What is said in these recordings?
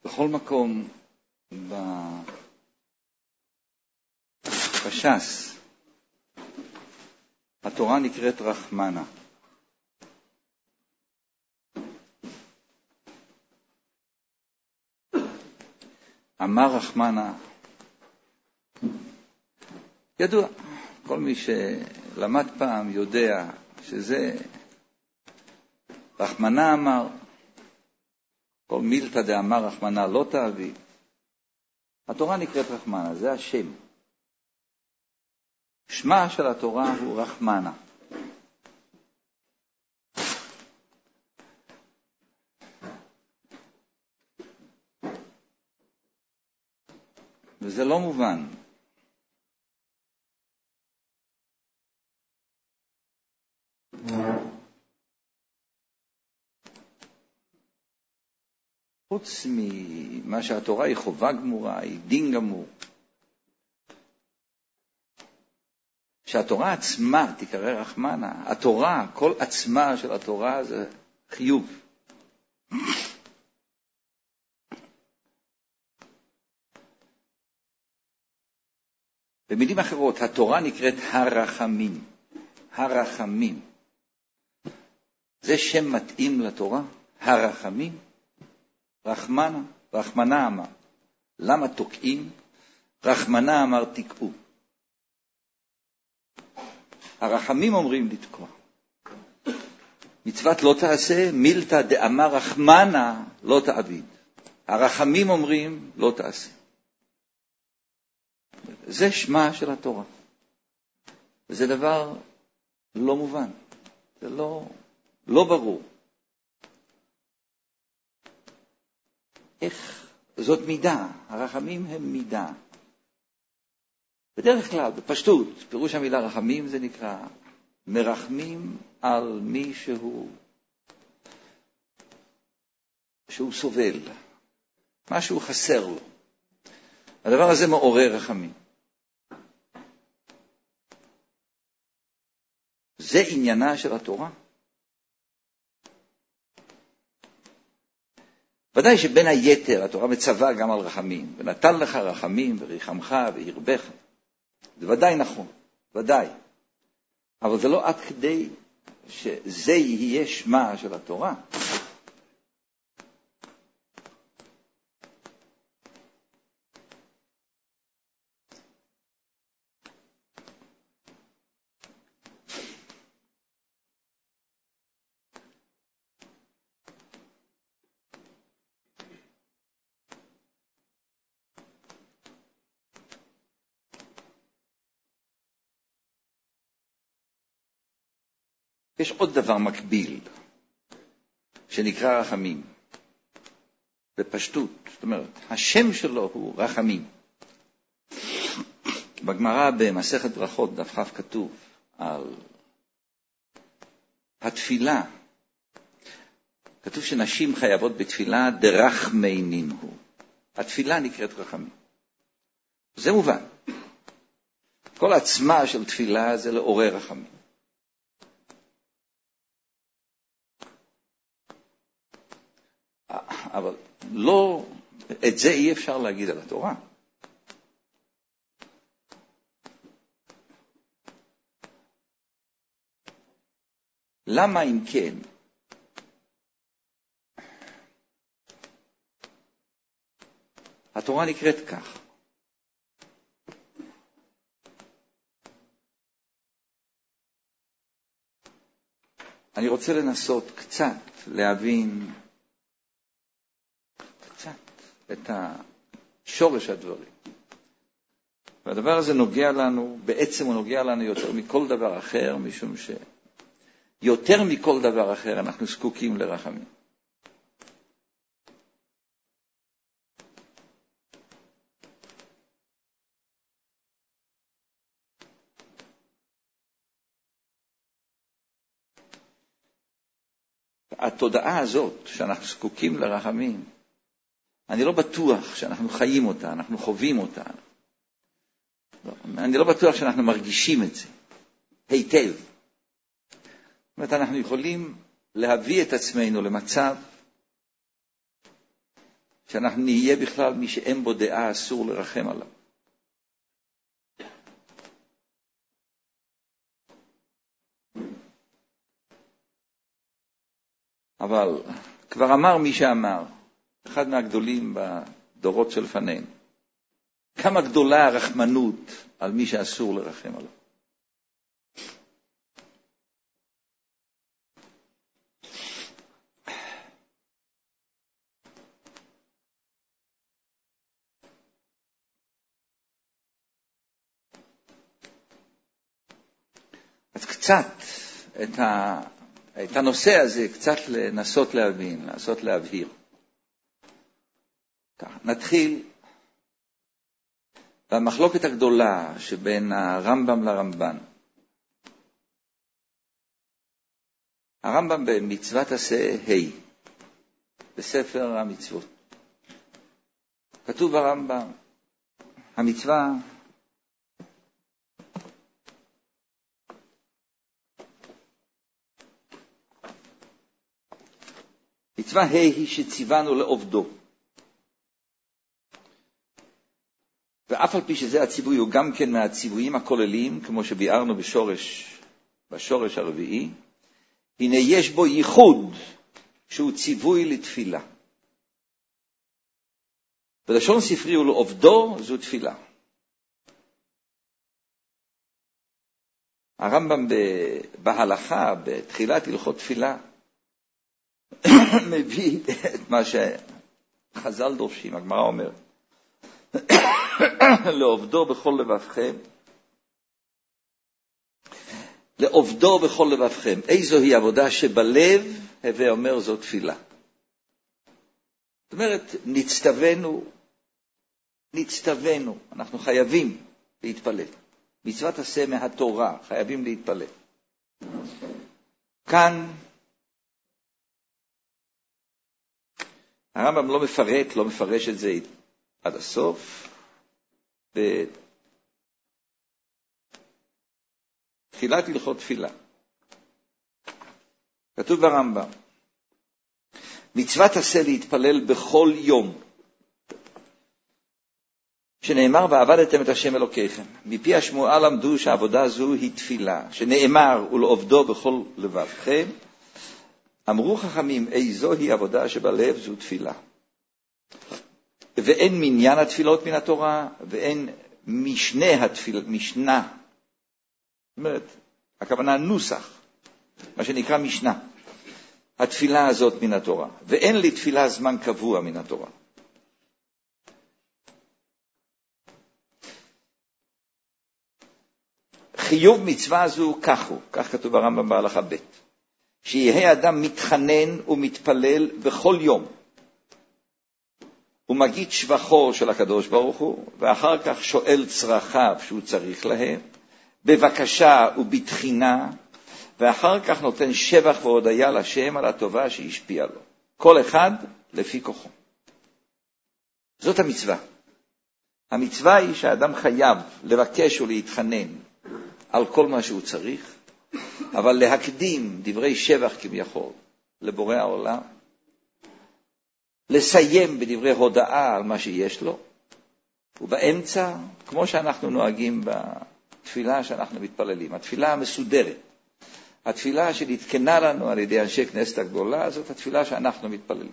בכל מקום בש"ס התורה נקראת רחמנה. אמר רחמנה, ידוע, כל מי שלמד פעם יודע שזה רחמנה אמר, כל מילתא דאמר רחמנה לא תאבי. התורה נקראת רחמנה, זה השם. שמה של התורה הוא רחמנה. וזה לא מובן. חוץ ממה שהתורה היא חובה גמורה, היא דין גמור. שהתורה עצמה תקרא רחמנה, התורה, כל עצמה של התורה זה חיוב. במילים אחרות, התורה נקראת הרחמים. הרחמים. זה שם מתאים לתורה, הרחמים. רחמנה, רחמנה אמר. למה תוקעים? רחמנה אמר תקעו. הרחמים אומרים לתקוע. מצוות לא תעשה, מילתא דאמר רחמנה לא תעביד. הרחמים אומרים לא תעשה. זה שמה של התורה. וזה דבר לא מובן. זה לא ברור. איך? זאת מידה. הרחמים הם מידה. בדרך כלל, בפשטות, פירוש המילה רחמים זה נקרא מרחמים על מי שהוא סובל. משהו חסר לו. הדבר הזה מעורר רחמים. זה עניינה של התורה. ודאי שבין היתר התורה מצווה גם על רחמים, ונתן לך רחמים וריחמך וירבך. זה ודאי נכון, ודאי. אבל זה לא עד כדי שזה יהיה שמה של התורה. יש עוד דבר מקביל, שנקרא רחמים, בפשטות. זאת אומרת, השם שלו הוא רחמים. בגמרא במסכת ברכות דף כ' כתוב על התפילה. כתוב שנשים חייבות בתפילה דרחמנין הוא. התפילה נקראת רחמים. זה מובן. כל עצמה של תפילה זה לעורר רחמים. אבל לא, את זה אי אפשר להגיד על התורה. למה אם כן? התורה נקראת כך. אני רוצה לנסות קצת להבין את השורש הדברים. והדבר הזה נוגע לנו, בעצם הוא נוגע לנו יותר מכל דבר אחר, משום שיותר מכל דבר אחר אנחנו זקוקים לרחמים. התודעה הזאת שאנחנו זקוקים לרחמים, אני לא בטוח שאנחנו חיים אותה, אנחנו חווים אותה. אני לא בטוח שאנחנו מרגישים את זה היטב. זאת אומרת, אנחנו יכולים להביא את עצמנו למצב שאנחנו נהיה בכלל מי שאין בו דעה אסור לרחם עליו. אבל כבר אמר מי שאמר, אחד מהגדולים בדורות שלפנינו, כמה גדולה הרחמנות על מי שאסור לרחם עליו. אז קצת את הנושא הזה קצת לנסות להבין, לנסות להבהיר. נתחיל במחלוקת הגדולה שבין הרמב"ם לרמב"ן. הרמב"ם במצוות עשה ה' בספר המצוות. כתוב ברמב"ם, המצווה מצווה ה' היא שציוונו לעובדו. ואף על פי שזה הציווי הוא גם כן מהציוויים הכוללים, כמו שביארנו בשורש הרביעי, הנה יש בו ייחוד שהוא ציווי לתפילה. בלשון ספרי הוא לעובדו זו תפילה. הרמב"ם בהלכה, בתחילת הלכות תפילה, מביא את מה שחז"ל דורשים, הגמרא אומרת, לעובדו בכל לבבכם. לעובדו בכל לבבכם. איזו היא עבודה שבלב, הווה אומר זו תפילה. זאת אומרת, נצטווינו, אנחנו חייבים להתפלל. מצוות עשה מהתורה, חייבים להתפלל. כאן, הרמב"ם לא מפרש את זה עד הסוף. בתחילת הלכות תפילה כתוב ברמב"ם, מצוות עשה להתפלל בכל יום, שנאמר ועבדתם את השם אלוקיכם. מפי השמועה למדו שהעבודה הזו היא תפילה, שנאמר ולעובדו בכל לבבכם. אמרו חכמים, איזו היא עבודה שבלב זו תפילה. ואין מניין התפילות מן התורה, ואין משנה. זאת אומרת, הכוונה נוסח, מה שנקרא משנה. התפילה הזאת מן התורה. ואין לתפילה זמן קבוע מן התורה. חיוב מצווה זו כך כתוב ברמב"ם בהלכה ב', שיהיה אדם מתחנן ומתפלל בכל יום, ומגיד שבחו של הקדוש ברוך הוא, ואחר כך שואל צרכיו שהוא צריך להם, בבקשה ובתחינה, ואחר כך נותן שבח והודיה לשם על הטובה שהשפיע לו. כל אחד לפי כוחו. זאת המצווה. המצווה היא שהאדם חייב לבקש ולהתחנן על כל מה שהוא צריך, אבל להקדים דברי שבח כביכול לבורא העולם, לסיים בדברי הודאה על מה שיש לו, ובאמצע, כמו שאנחנו נוהגים בתפילה שאנחנו מתפללים, התפילה המסודרת, התפילה שנתקנה לנו על ידי אנשי כנסת הגדולה, זאת התפילה שאנחנו מתפללים.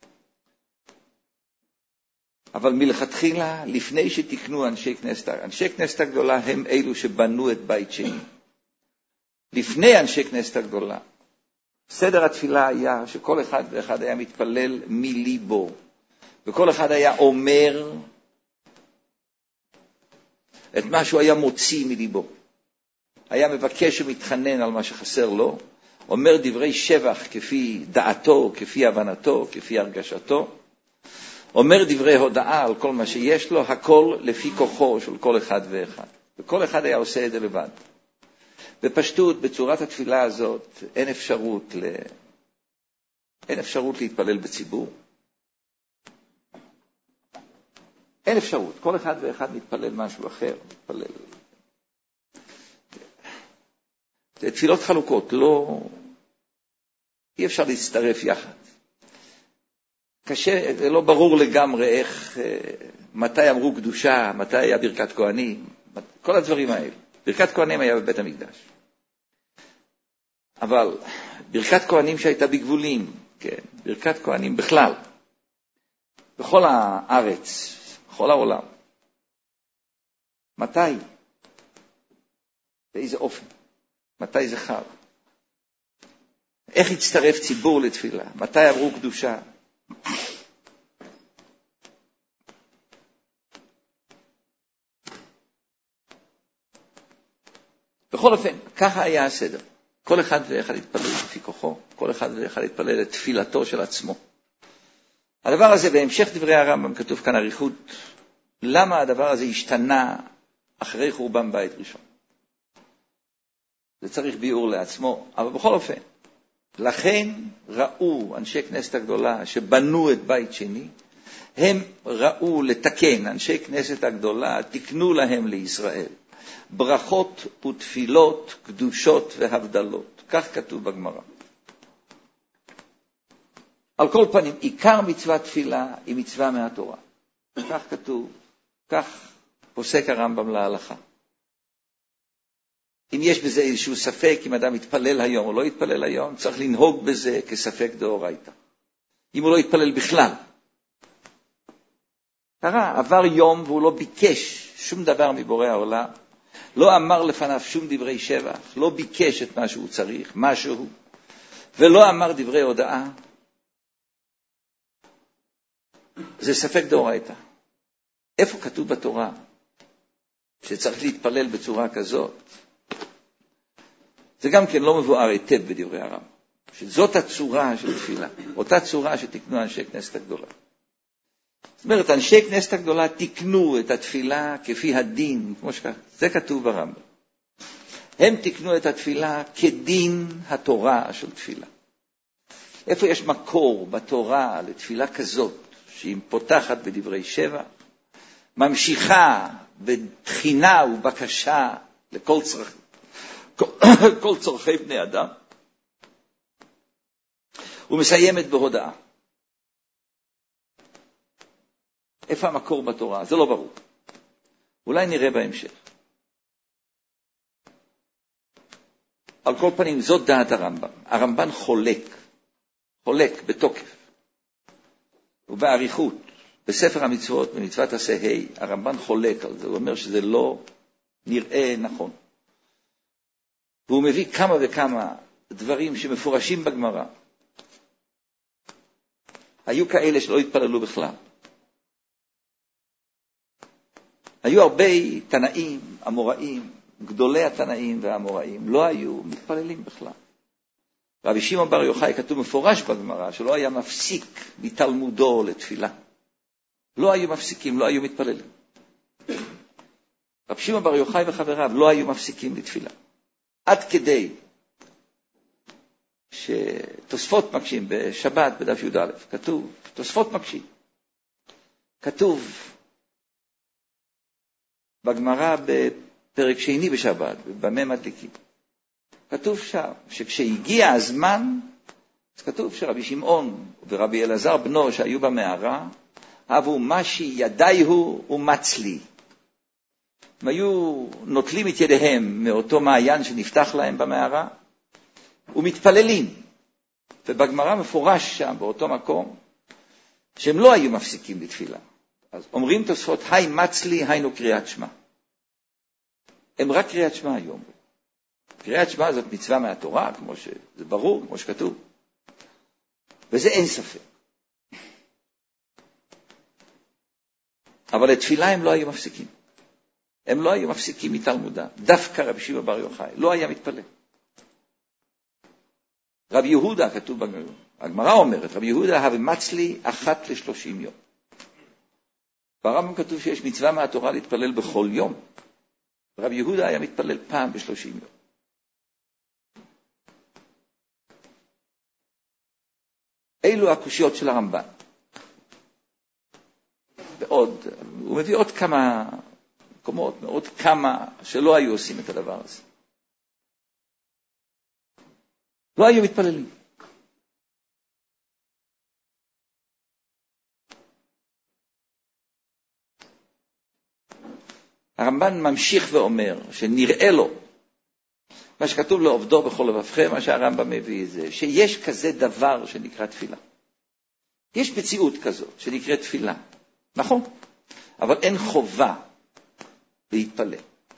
אבל מלכתחילה, לפני שתקנו אנשי כנסת הגדולה הם אלו שבנו את בית שני. לפני אנשי כנסת הגדולה, סדר התפילה היה שכל אחד ואחד היה מתפלל מליבו, וכל אחד היה אומר את מה שהוא היה מוציא מליבו. היה מבקש ומתחנן על מה שחסר לו, אומר דברי שבח כפי דעתו, כפי הבנתו, כפי הרגשתו, אומר דברי הודאה על כל מה שיש לו, הכל לפי כוחו של כל אחד ואחד. וכל אחד היה עושה את זה לבד. בפשטות, בצורת התפילה הזאת, אין אפשרות להתפלל בציבור. אין אפשרות. כל אחד ואחד מתפלל משהו אחר. זה תפילות חלוקות, אי אפשר להצטרף יחד. קשה, זה לא ברור לגמרי איך, מתי אמרו קדושה, מתי היה ברכת כהנים, כל הדברים האלה. ברכת כהנים היה בבית המקדש. אבל ברכת כהנים שהייתה בגבולים, כן, ברכת כהנים בכלל, בכל הארץ, בכל העולם. מתי? באיזה אופן? מתי זה חל? איך הצטרף ציבור לתפילה? מתי אמרו קדושה? בכל אופן, ככה היה הסדר. כל אחד ואחד התפלל לפי כוחו, כל אחד ואחד התפלל את תפילתו של עצמו. הדבר הזה, בהמשך דברי הרמב"ם, כתוב כאן אריכות, למה הדבר הזה השתנה אחרי חורבן בית ראשון. זה צריך ביאור לעצמו, אבל בכל אופן, לכן ראו אנשי כנסת הגדולה שבנו את בית שני, הם ראו לתקן, אנשי כנסת הגדולה, תקנו להם לישראל. ברכות ותפילות, קדושות והבדלות. כך כתוב בגמרא. על כל פנים, עיקר מצוות תפילה היא מצווה מהתורה. כך כתוב, כך פוסק הרמב"ם להלכה. אם יש בזה איזשהו ספק, אם אדם יתפלל היום או לא יתפלל היום, צריך לנהוג בזה כספק דאורייתא. אם הוא לא יתפלל בכלל. קרה, עבר יום והוא לא ביקש שום דבר מבורא העולם, לא אמר לפניו שום דברי שבח, לא ביקש את מה שהוא צריך, משהו, ולא אמר דברי הודעה. זה ספק דאורייתא. איפה כתוב בתורה שצריך להתפלל בצורה כזאת? זה גם כן לא מבואר היטב בדברי הרמב"ם, שזאת הצורה של תפילה, אותה צורה שתקנו אנשי כנסת הגדולה. זאת אומרת, אנשי כנסת הגדולה תקנו את התפילה כפי הדין, כמו שכך, זה כתוב ברמב"ם. הם תקנו את התפילה כדין התורה של תפילה. איפה יש מקור בתורה לתפילה כזאת, שהיא פותחת בדברי שבח, ממשיכה בתחינה ובקשה לכל צרכי, כל צורכי בני אדם, ומסיימת בהודעה. איפה המקור בתורה? זה לא ברור. אולי נראה בהמשך. על כל פנים, זאת דעת הרמב"ם. הרמב"ן חולק בתוקף. ובעריכות, בספר המצוות, במצוות עשה ה', הרמב"ן חולק על זה. הוא אומר שזה לא נראה נכון. והוא מביא כמה וכמה דברים שמפורשים בגמרא. היו כאלה שלא התפללו בכלל. היו הרבה תנאים, אמוראים, גדולי התנאים והאמוראים, לא היו מתפללים בכלל. רבי שמעון בר יוחאי כתוב מפורש בגמרא, שלא היה מפסיק מתלמודו לתפילה. לא היו מפסיקים, לא היו מתפללים. רבי שמעון בר יוחאי וחבריו לא היו מפסיקים לתפילה. עד כדי שתוספות מקשים בשבת בדף י"א, כתוב, תוספות מקשים. כתוב בגמרא בפרק שני בשבת, במה מדליקים. כתוב שם שכשהגיע הזמן, אז כתוב שרבי שמעון ורבי אלעזר בנו שהיו במערה, אבו משי ידיהו ומצלי. הם היו נוטלים את ידיהם מאותו מעיין שנפתח להם במערה, ומתפללים. ובגמרא מפורש שם באותו מקום, שהם לא היו מפסיקים בתפילה. אז אומרים תוספות, היי מצלי, היינו קריאת שמע. הם רק קריאת שמע היום. קריאת שמע זאת מצווה מהתורה, כמו שזה ברור, כמו שכתוב. וזה אין ספק. אבל לתפילה הם לא היו מפסיקים. הם לא היו מפסיקים מתלמודם. דווקא רבי שמעון בר יוחאי לא היה מתפלל. רבי יהודה, כתוב הגמרא אומרת, רבי יהודה הווה מצלי 1 ל-30 יום. ברמב"ם כתוב שיש מצווה מהתורה להתפלל בכל יום. רבי יהודה היה מתפלל פעם ב-30 יום. אילו הקושיות של הרמב"ן. ועוד, הוא מביא עוד כמה מקומות, עוד כמה שלא היו עושים את הדבר הזה. לא היו מתפללים. הרמב"ן ממשיך ואומר שנראה לו, מה שכתוב לעובדו בכל לבבכם, מה שהרמב"ם מביא זה, שיש כזה דבר שנקרא תפילה. יש מציאות כזאת שנקראת תפילה, נכון? אבל אין חובה להתפלל.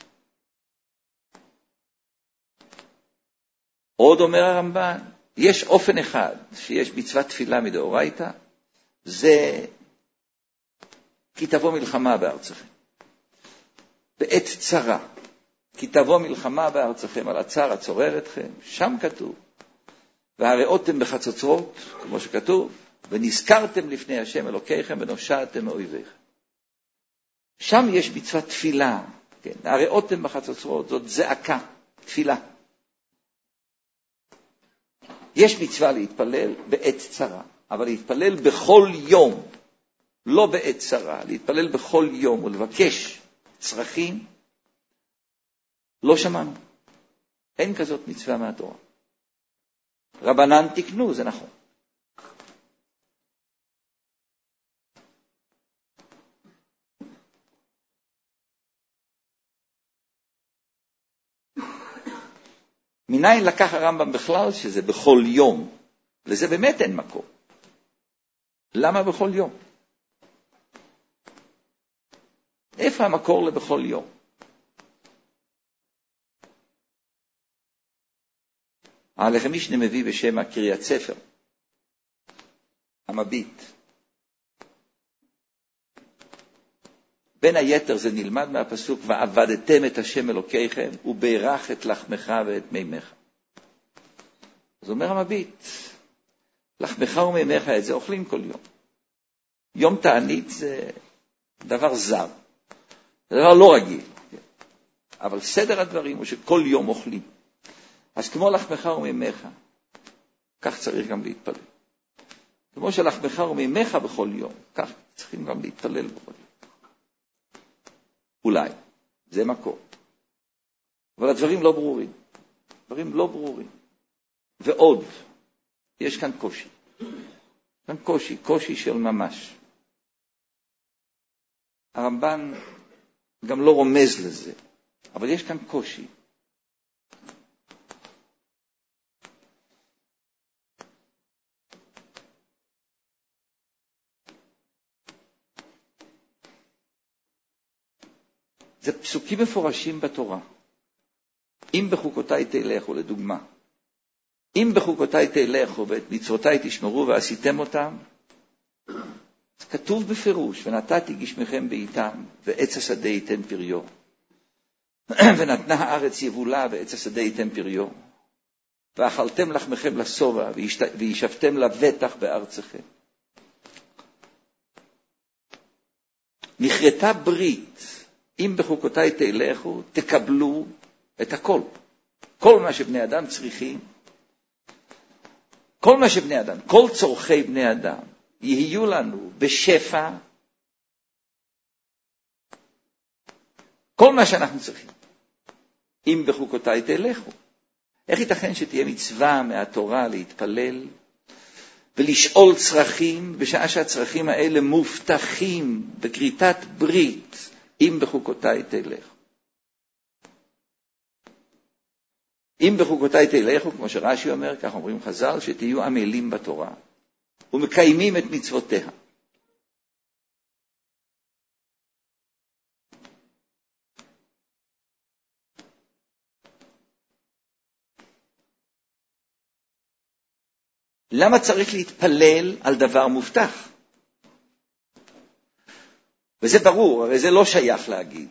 עוד אומר הרמב"ן, יש אופן אחד שיש מצוות תפילה מדאורייתא, זה כי תבוא מלחמה בארצכם. בעת צרה, כי תבוא מלחמה בארצכם, על הצר הצורר אתכם, שם כתוב, והראיתם בחצוצרות, כמו שכתוב, ונזכרתם לפני השם אלוקיכם ונושעתם מאויביכם. שם יש מצוות תפילה, כן? הראיתם בחצוצרות, זאת זעקה, תפילה. יש מצווה להתפלל בעת צרה, אבל להתפלל בכל יום, לא בעת צרה, להתפלל בכל יום ולבקש צרכים, לא שמענו. אין כזאת מצווה מהתורה. רבנן תקנו, זה נכון. מניין לקח הרמב"ם בכלל שזה בכל יום, לזה באמת אין מקום. למה בכל יום? איפה המקור לבכל יום? הלחם משנה מביא בשם הקריאת ספר, המביט. בין היתר זה נלמד מהפסוק, ועבדתם את השם אלוקיכם, וברך את לחמך ואת מימך. אז אומר המביט, לחמך ומימך, את זה אוכלים כל יום. יום תענית זה דבר זר, זה דבר לא רגיל. אבל סדר הדברים הוא שכל יום אוכלים. אז כמו לחמך ומימך, כך צריך גם להתפלל. כמו שלחמך ומימך בכל יום, כך צריכים גם להתפלל בכל יום. אולי, זה מקור. אבל הדברים לא ברורים. דברים לא ברורים. ועוד, יש כאן קושי. כאן קושי של ממש. הרמב"ן גם לא רומז לזה, אבל יש כאן קושי. זה פסוקים מפורשים בתורה. אם בחוקותיי תלכו, לדוגמה. אם בחוקותיי תלכו ואת מצוותיי תשמרו ועשיתם אותם, כתוב בפירוש, ונתתי גשמכם בעיתם, ועץ השדה ייתן פריו. ונתנה הארץ יבולה, ועץ השדה ייתן פריו. ואכלתם לחמכם לשובע, וישבתם לבטח בארצכם. נכרתה ברית, אם בחוקותיי תלכו, תקבלו את הכל. כל מה שבני אדם צריכים, כל מה שבני אדם, כל צורכי בני אדם, יהיו לנו בשפע, כל מה שאנחנו צריכים. אם בחוקותיי תלכו. איך ייתכן שתהיה מצווה מהתורה להתפלל ולשאול צרכים, בשעה שהצרכים האלה מובטחים בכריתת ברית, אם בחוקותיי תלכו. אם בחוקותיי תלכו, כמו שרש"י אומר, כך אומרים חז"ל, שתהיו עמלים בתורה ומקיימים את מצוותיה. למה צריך להתפלל על דבר מובטח? וזה ברור, הרי זה לא שייך להגיד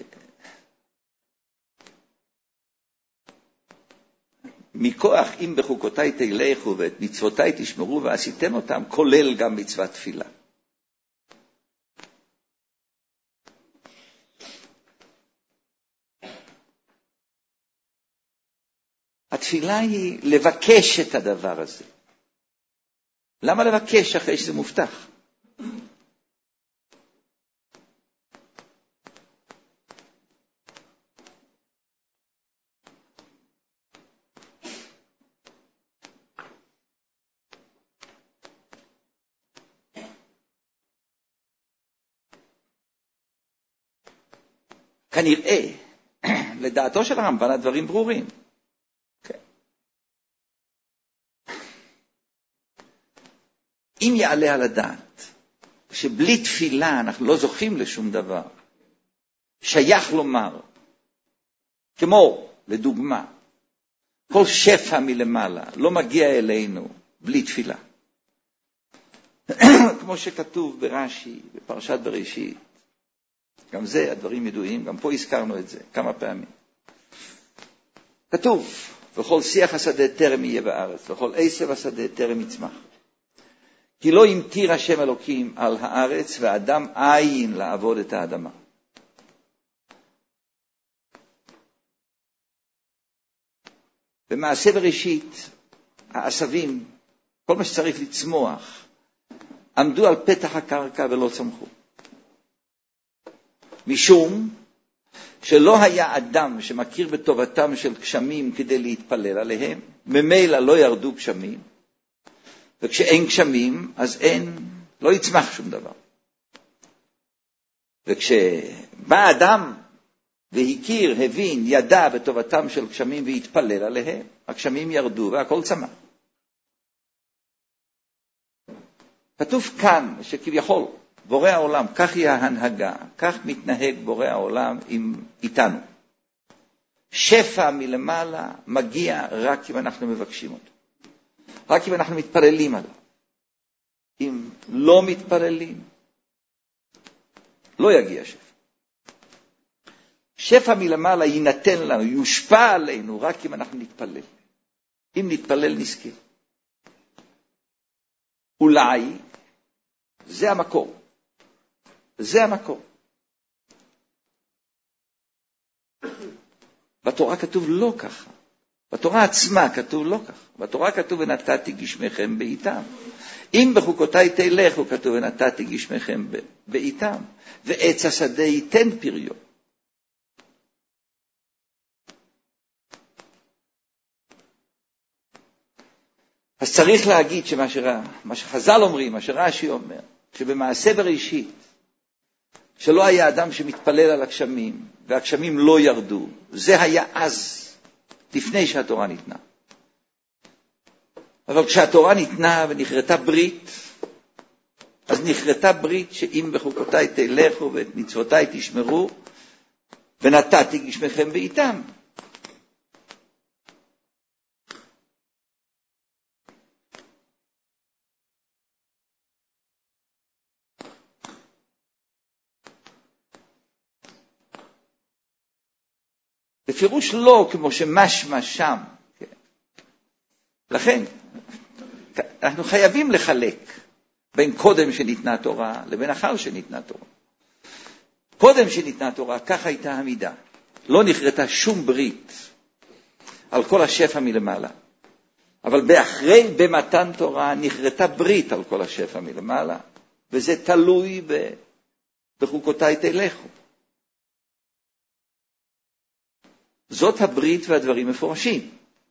מכוח אם בחוקותיי תלכו ואת מצוותיי תשמרו ועשיתם אותם, כולל גם מצוות תפילה. התפילה היא לבקש את הדבר הזה. למה לבקש אחרי שזה מובטח? כנראה, לדעתו של הרמב"ן הדברים ברורים. Okay. אם יעלה על הדעת שבלי תפילה אנחנו לא זוכים לשום דבר, שייך לומר, כמו לדוגמה, כל שפע מלמעלה לא מגיע אלינו בלי תפילה. כמו שכתוב ברש"י, בפרשת בראשית, גם זה הדברים ידועים, גם פה הזכרנו את זה כמה פעמים. כתוב, וכל שיח השדה טרם יהיה בארץ, וכל עשב השדה טרם יצמח. כי לא ימטיר השם אלוקים על הארץ, ואדם אין לעבוד את האדמה. במעשה בראשית, העשבים, כל מה שצריך לצמוח, עמדו על פתח הקרקע ולא צמחו. משום שלא היה אדם שמכיר בטובתם של גשמים כדי להתפלל עליהם, ממילא לא ירדו גשמים, וכשאין גשמים אז לא יצמח שום דבר. וכשבא אדם והכיר, הבין, ידע בטובתם של גשמים והתפלל עליהם, הגשמים ירדו והכל צמח. כתוב כאן שכביכול בורא העולם, כך היא ההנהגה, כך מתנהג בורא העולם איתנו. שפע מלמעלה מגיע רק אם אנחנו מבקשים אותו. רק אם אנחנו מתפללים עליו. אם לא מתפללים, לא יגיע שפע. שפע מלמעלה יינתן לנו, יושפע עלינו רק אם אנחנו נתפלל. אם נתפלל נזכה. אולי זה המקור. זה המקור. בתורה כתוב לא ככה. בתורה עצמה כתוב לא ככה. בתורה כתוב ונתתי גשמכם בעיתם. אם בחוקותיי תלכו כתוב ונתתי גשמכם בעיתם. ועץ השדה ייתן פריו. אז צריך להגיד מה שחז"ל אומרים, מה שרש"י אומר, שבמעשה בראשית, שלא היה אדם שמתפלל על הגשמים, והגשמים לא ירדו, זה היה אז, לפני שהתורה ניתנה. אבל כשהתורה ניתנה ונכרתה ברית, אז נכרתה ברית שאם בחוקותיי תלכו ואת מצוותיי תשמרו, ונתתי גשמכם בעיתם. בפירוש לא כמו שמשמע שם. לכן, אנחנו חייבים לחלק בין קודם שניתנה תורה לבין אחר שניתנה תורה. קודם שניתנה תורה, כך הייתה המידה. לא נכרתה שום ברית על כל השפע מלמעלה. אבל באחרי, במתן תורה, נכרתה ברית על כל השפע מלמעלה, וזה תלוי בחוקותיי תלכו. זאת הברית והדברים מפורשים.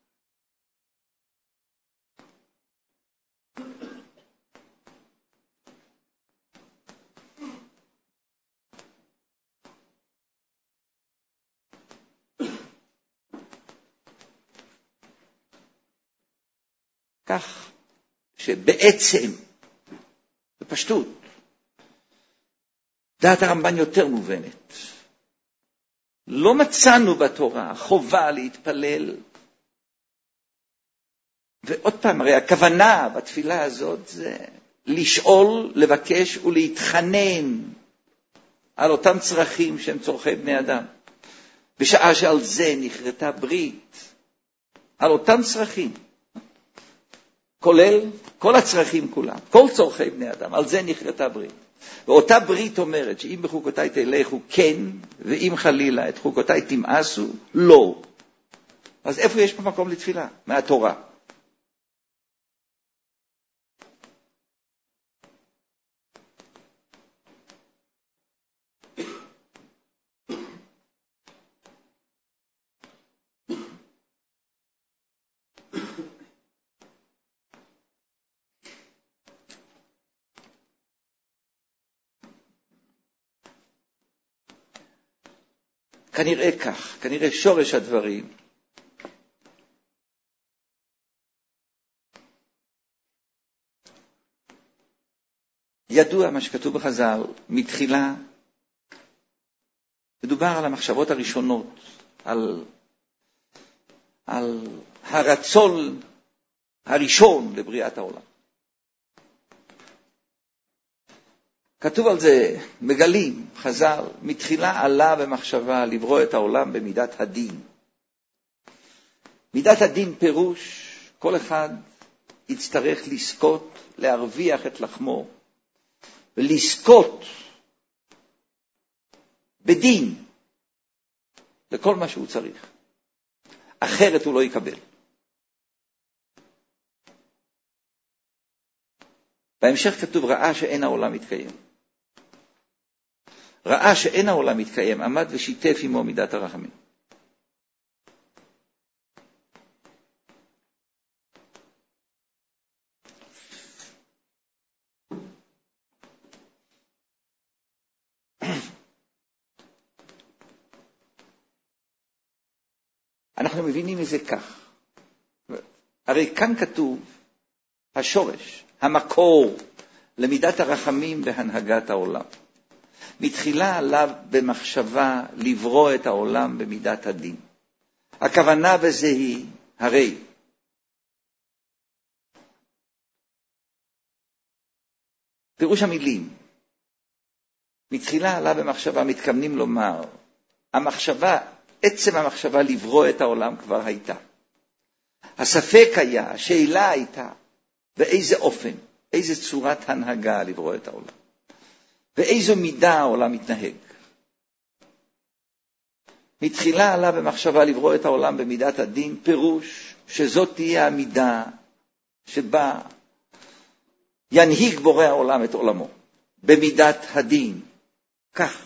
כך שבעצם, בפשטות, דעת הרמב"ן יותר מובנת. לא מצאנו בתורה חובה להתפלל. ועוד פעם, הרי הכוונה בתפילה הזאת זה לשאול, לבקש ולהתחנן על אותם צרכים שהם צורכי בני אדם. בשעה שעל זה נכרתה ברית, על אותם צרכים, כולל כל הצרכים כולם, כל צורכי בני אדם, על זה נכרתה ברית. ואותה ברית אומרת שאם בחוקותיי תלכו כן, ואם חלילה את חוקותיי תמאסו, לא. אז איפה יש פה מקום לתפילה? מהתורה. כנראה כך, כנראה שורש הדברים. ידוע מה שכתוב בחז"ל, מתחילה, מדובר על המחשבות הראשונות, על הרצון הראשון לבריאת העולם. כתוב על זה, מגלים, חז"ל, מתחילה עלה במחשבה לברוא את העולם במידת הדין. מידת הדין פירוש, כל אחד יצטרך לזכות, להרוויח את לחמו, ולזכות בדין לכל מה שהוא צריך. אחרת הוא לא יקבל. בהמשך כתוב, ראה שאין העולם מתקיים. ראה שאין העולם מתקיים, עמד ושיתף עמו מידת הרחמים. אנחנו מבינים מזה כך. הרי כאן כתוב השורש, המקור למידת הרחמים בהנהגת העולם. מתחילה עליו במחשבה לברוא את העולם במידת הדין. הכוונה בזה היא, הרי פירוש המילים, מתחילה עליו במחשבה, מתכוונים לומר, המחשבה, עצם המחשבה לברוא את העולם כבר הייתה. הספק היה, השאלה הייתה, באיזה אופן, איזה צורת הנהגה לברוא את העולם. ואיזו מידה העולם מתנהג. מתחילה עלה במחשבה לברוא את העולם במידת הדין, פירוש שזאת תהיה המידה שבה ינהיג בורא העולם את עולמו, במידת הדין. כך.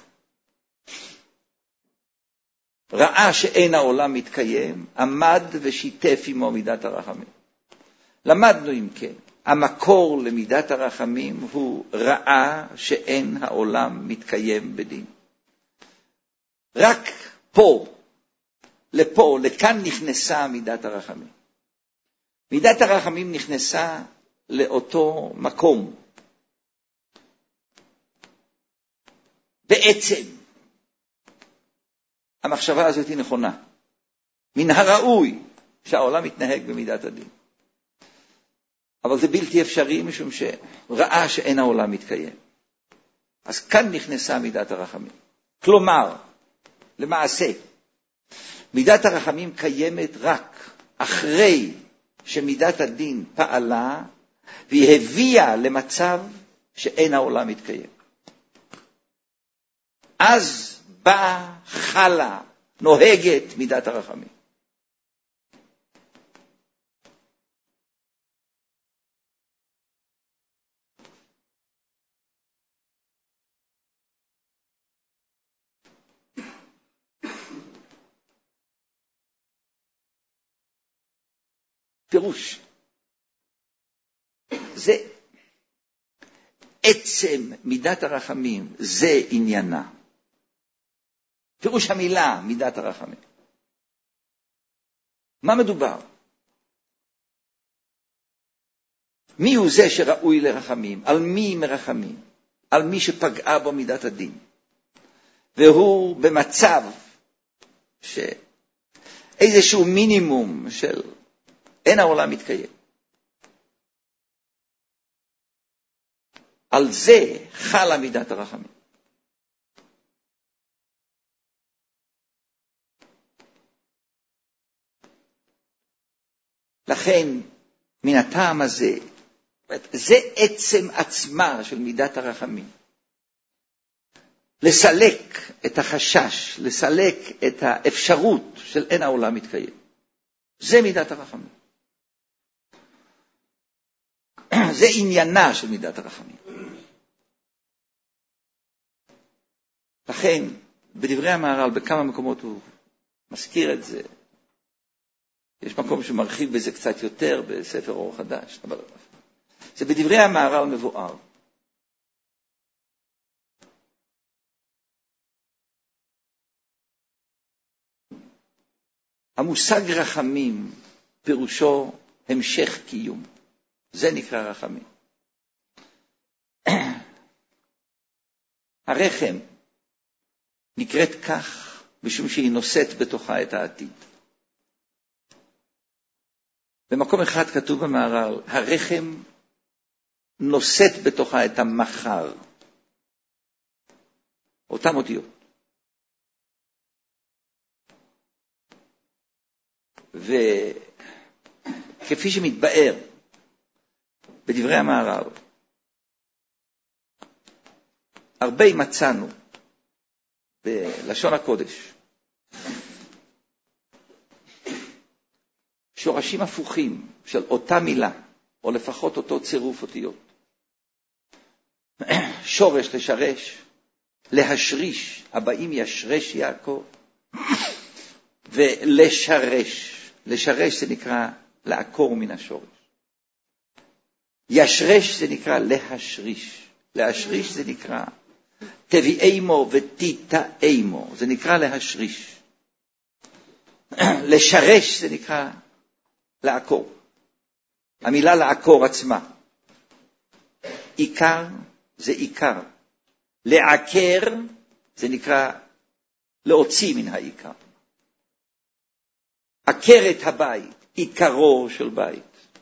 ראה שאין העולם מתקיים, עמד ושיתף עמו מידת הרחמים. למדנו אם כן, המקור למידת הרחמים הוא ראה שאין העולם מתקיים בדין. רק פה, לכאן נכנסה מידת הרחמים. מידת הרחמים נכנסה לאותו מקום. בעצם, המחשבה הזאת היא נכונה. מן הראוי שהעולם מתנהג במידת הדין. אבל זה בלתי אפשרי משום שראה שאין העולם מתקיים. אז כאן נכנסה מידת הרחמים. כלומר, למעשה, מידת הרחמים קיימת רק אחרי שמידת הדין פעלה, והיא הביאה למצב שאין העולם מתקיים. אז באה, חלה, נוהגת מידת הרחמים. פירוש. זה עצם מידת הרחמים, זה עניינה. פירוש המילה מידת הרחמים. מה מדובר? מי הוא זה שראוי לרחמים? על מי מרחמים? על מי שפגעה בו מידת הדין. והוא במצב שאיזשהו מינימום של אין העולם מתקיים. על זה חלה מידת הרחמים. לכן, מן הטעם הזה, זה עצם עצמה של מידת הרחמים. לסלק את החשש, לסלק את האפשרות של אין העולם מתקיים. זה מידת הרחמים. זה עניינה של מידת הרחמים. לכן, בדברי המהר"ל, בכמה מקומות הוא מזכיר את זה. יש מקום שמרחיב בזה קצת יותר בספר אור חדש. אבל זה בדברי המהר"ל מבואר. המושג רחמים פירושו המשך קיום. זה נקרא רחמים. הרחם נקראת כך משום שהיא נושאת בתוכה את העתיד. במקום אחד כתוב במהר"ל, הרחם נושאת בתוכה את המחר. אותם אותיות. וכפי שמתבאר בדברי המהר"ל, הרבה מצאנו בלשון הקודש שורשים הפוכים של אותה מילה, או לפחות אותו צירוף אותיות. שורש לשרש, להשריש, הבאים ישרש יעקב, ולשרש. לשרש זה נקרא לעקור מן השורש. ישרש זה נקרא להשריש. להשריש זה נקרא תביאימו ותיתאימו. זה נקרא להשריש. לשרש זה נקרא לעקור. המילה לעקור עצמה. עיקר זה עיקר. לעקר זה נקרא להוציא מן העיקר. עקרת הבית, עיקרו של בית.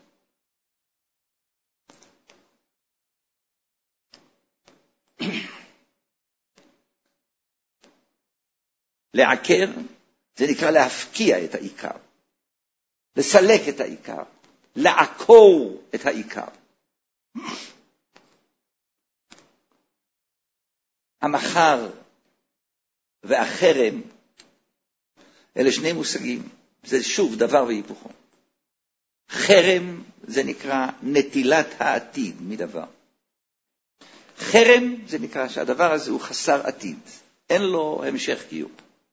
לעקר זה נקרא להפקיע את העיקר. לסלק את העיקר. לעקור את העיקר. המחר והחרם, אלה שני מושגים. זה שוב דבר והיפוכו. חרם זה נקרא נטילת העתיד מדבר. חרם זה נקרא שהדבר הזה הוא חסר עתיד. אין לו המשך קיום.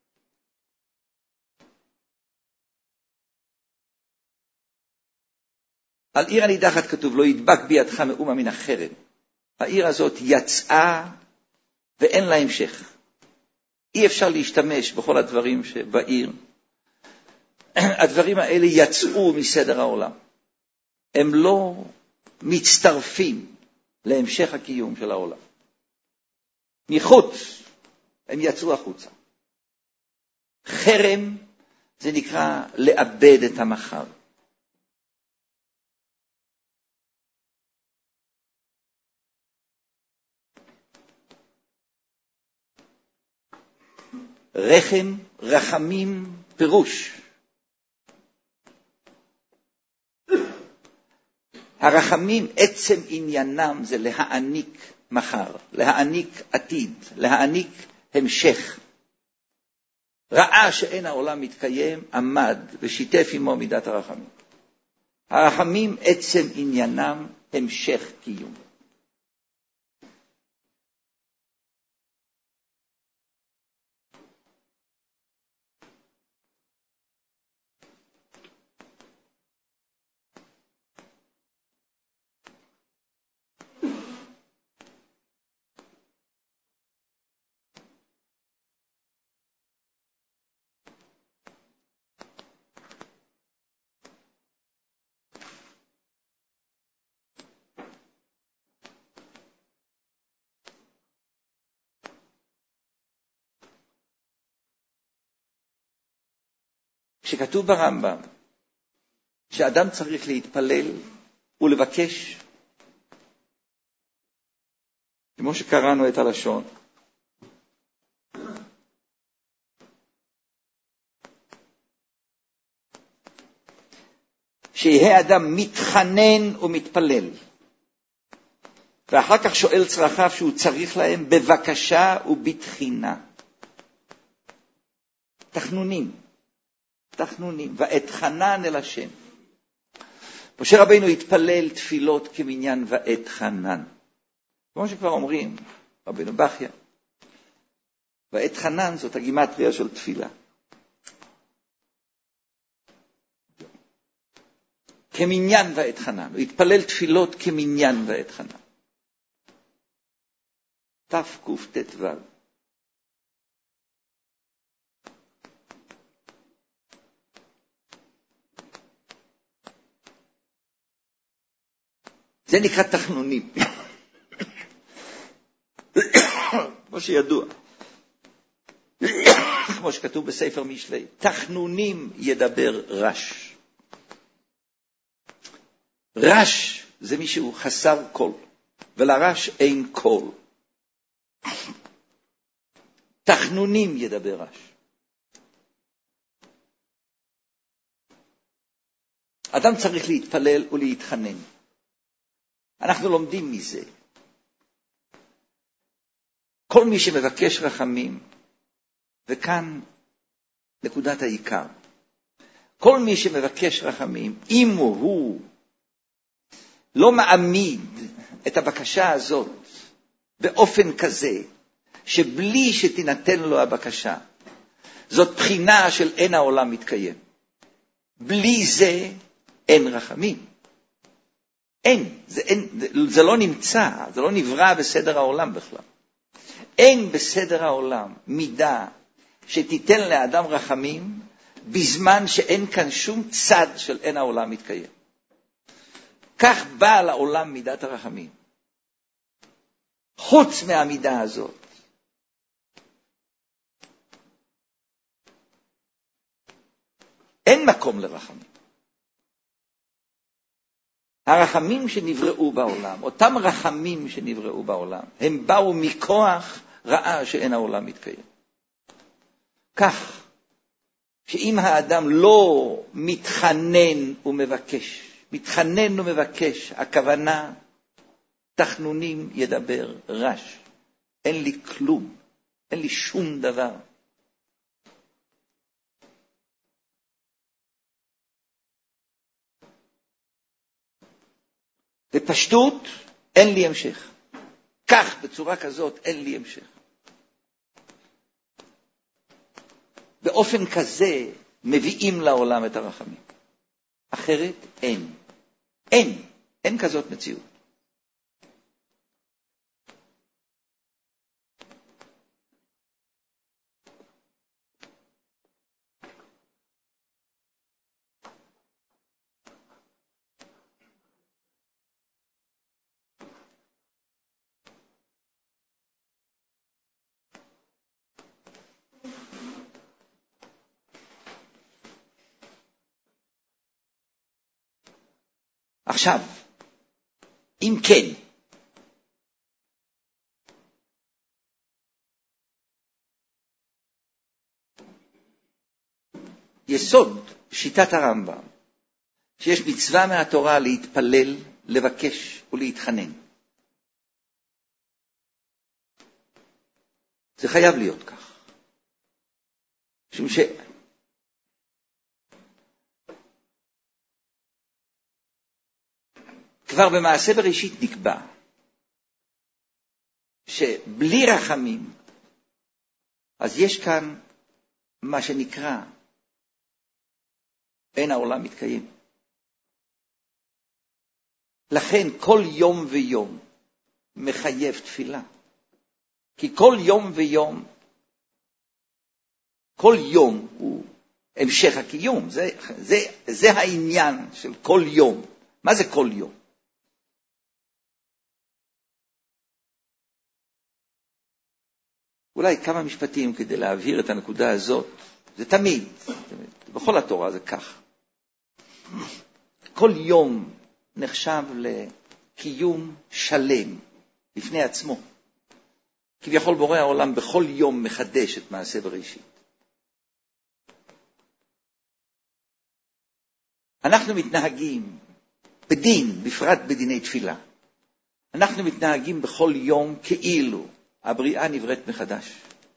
על עיר הנידחת כתוב, לא ידבק בידך מאומה מן החרם. העיר הזאת יצאה ואין לה המשך. אי אפשר להשתמש בכל הדברים שבעיר. הדברים האלה יצאו מסדר העולם. הם לא מצטרפים להמשך הקיום של העולם. מחוץ, הם יצאו החוצה. חרם זה נקרא לאבד את המחר. רחם, רחמים, פירוש. הרחמים, עצם עניינם זה להעניק מחר, להעניק עתיד, להעניק המשך. ראה שאין העולם מתקיים, עמד ושיתף עמו מידת הרחמים. הרחמים, עצם עניינם, המשך קיום. כשכתוב ברמב"ם שאדם צריך להתפלל ולבקש, כמו שקראנו את הלשון, שיהיה אדם מתחנן ומתפלל, ואחר כך שואל צרכיו שהוא צריך להם בבקשה ובתחינה. תחנונים, ואתחנן אל השם. משה רבינו התפלל תפילות כמניין ואתחנן. כמו שכבר אומרים, רבינו בחיה. ואתחנן זאת הגימטריה של תפילה. כמניין ואתחנן. הוא התפלל תפילות כמניין ואתחנן. תקט"ו. זה נקרא תחנונים. כמו שידוע. כמו שכתוב בספר משלי. תחנונים ידבר רש. רש זה מישהו חסר קול. ולרש אין קול. תחנונים ידבר רש. אדם צריך להתפלל ולהתחנן. אנחנו לומדים מזה. כל מי שמבקש רחמים, וכאן נקודת העיקר. כל מי שמבקש רחמים, אם הוא לא מעמיד את הבקשה הזאת באופן כזה, שבלי שתינתן לו הבקשה, זאת בחינה של אין העולם מתקיים. בלי זה אין רחמים. זה לא נמצא, זה לא נברא בסדר העולם בכלל. אין בסדר העולם מידה שתיתן לאדם רחמים, בזמן שאין כאן שום צד של אין העולם מתקיים. כך באה לעולם מידת הרחמים. חוץ מהמידה הזאת, אין מקום לרחמים. הרחמים שנבראו בעולם, אותם רחמים שנבראו בעולם, הם באו מכוח רעה שאין העולם מתקיים. כך, שאם האדם לא מתחנן ומבקש, הכוונה, תחנונים ידבר רש. אין לי כלום, אין לי שום דבר. בפשטות אין לי המשך. כך, בצורה כזאת, אין לי המשך. באופן כזה מביאים לעולם את הרחמים. אחרת אין. אין כזאת מציאות. עכשיו, אם כן, יסוד שיטת הרמב"ם, שיש מצווה מהתורה להתפלל, לבקש ולהתחנן. זה חייב להיות כך. משום כבר במעשה בראשית נקבע שבלי רחמים, אז יש כאן מה שנקרא אין העולם מתקיים. לכן כל יום ויום מחייב תפילה. כי כל יום ויום, כל יום הוא המשך הקיום. זה העניין של כל יום. מה זה כל יום? אולי כמה משפטים כדי להבהיר את הנקודה הזאת. זה תמיד, בכל התורה זה כך. כל יום נחשב לקיום שלם בפני עצמו. כביכול בורא העולם בכל יום מחדש את מעשה בראשית. אנחנו מתנהגים בדין, בפרט בדיני תפילה. אנחנו מתנהגים בכל יום כאילו הבריאה נבראת מחדש.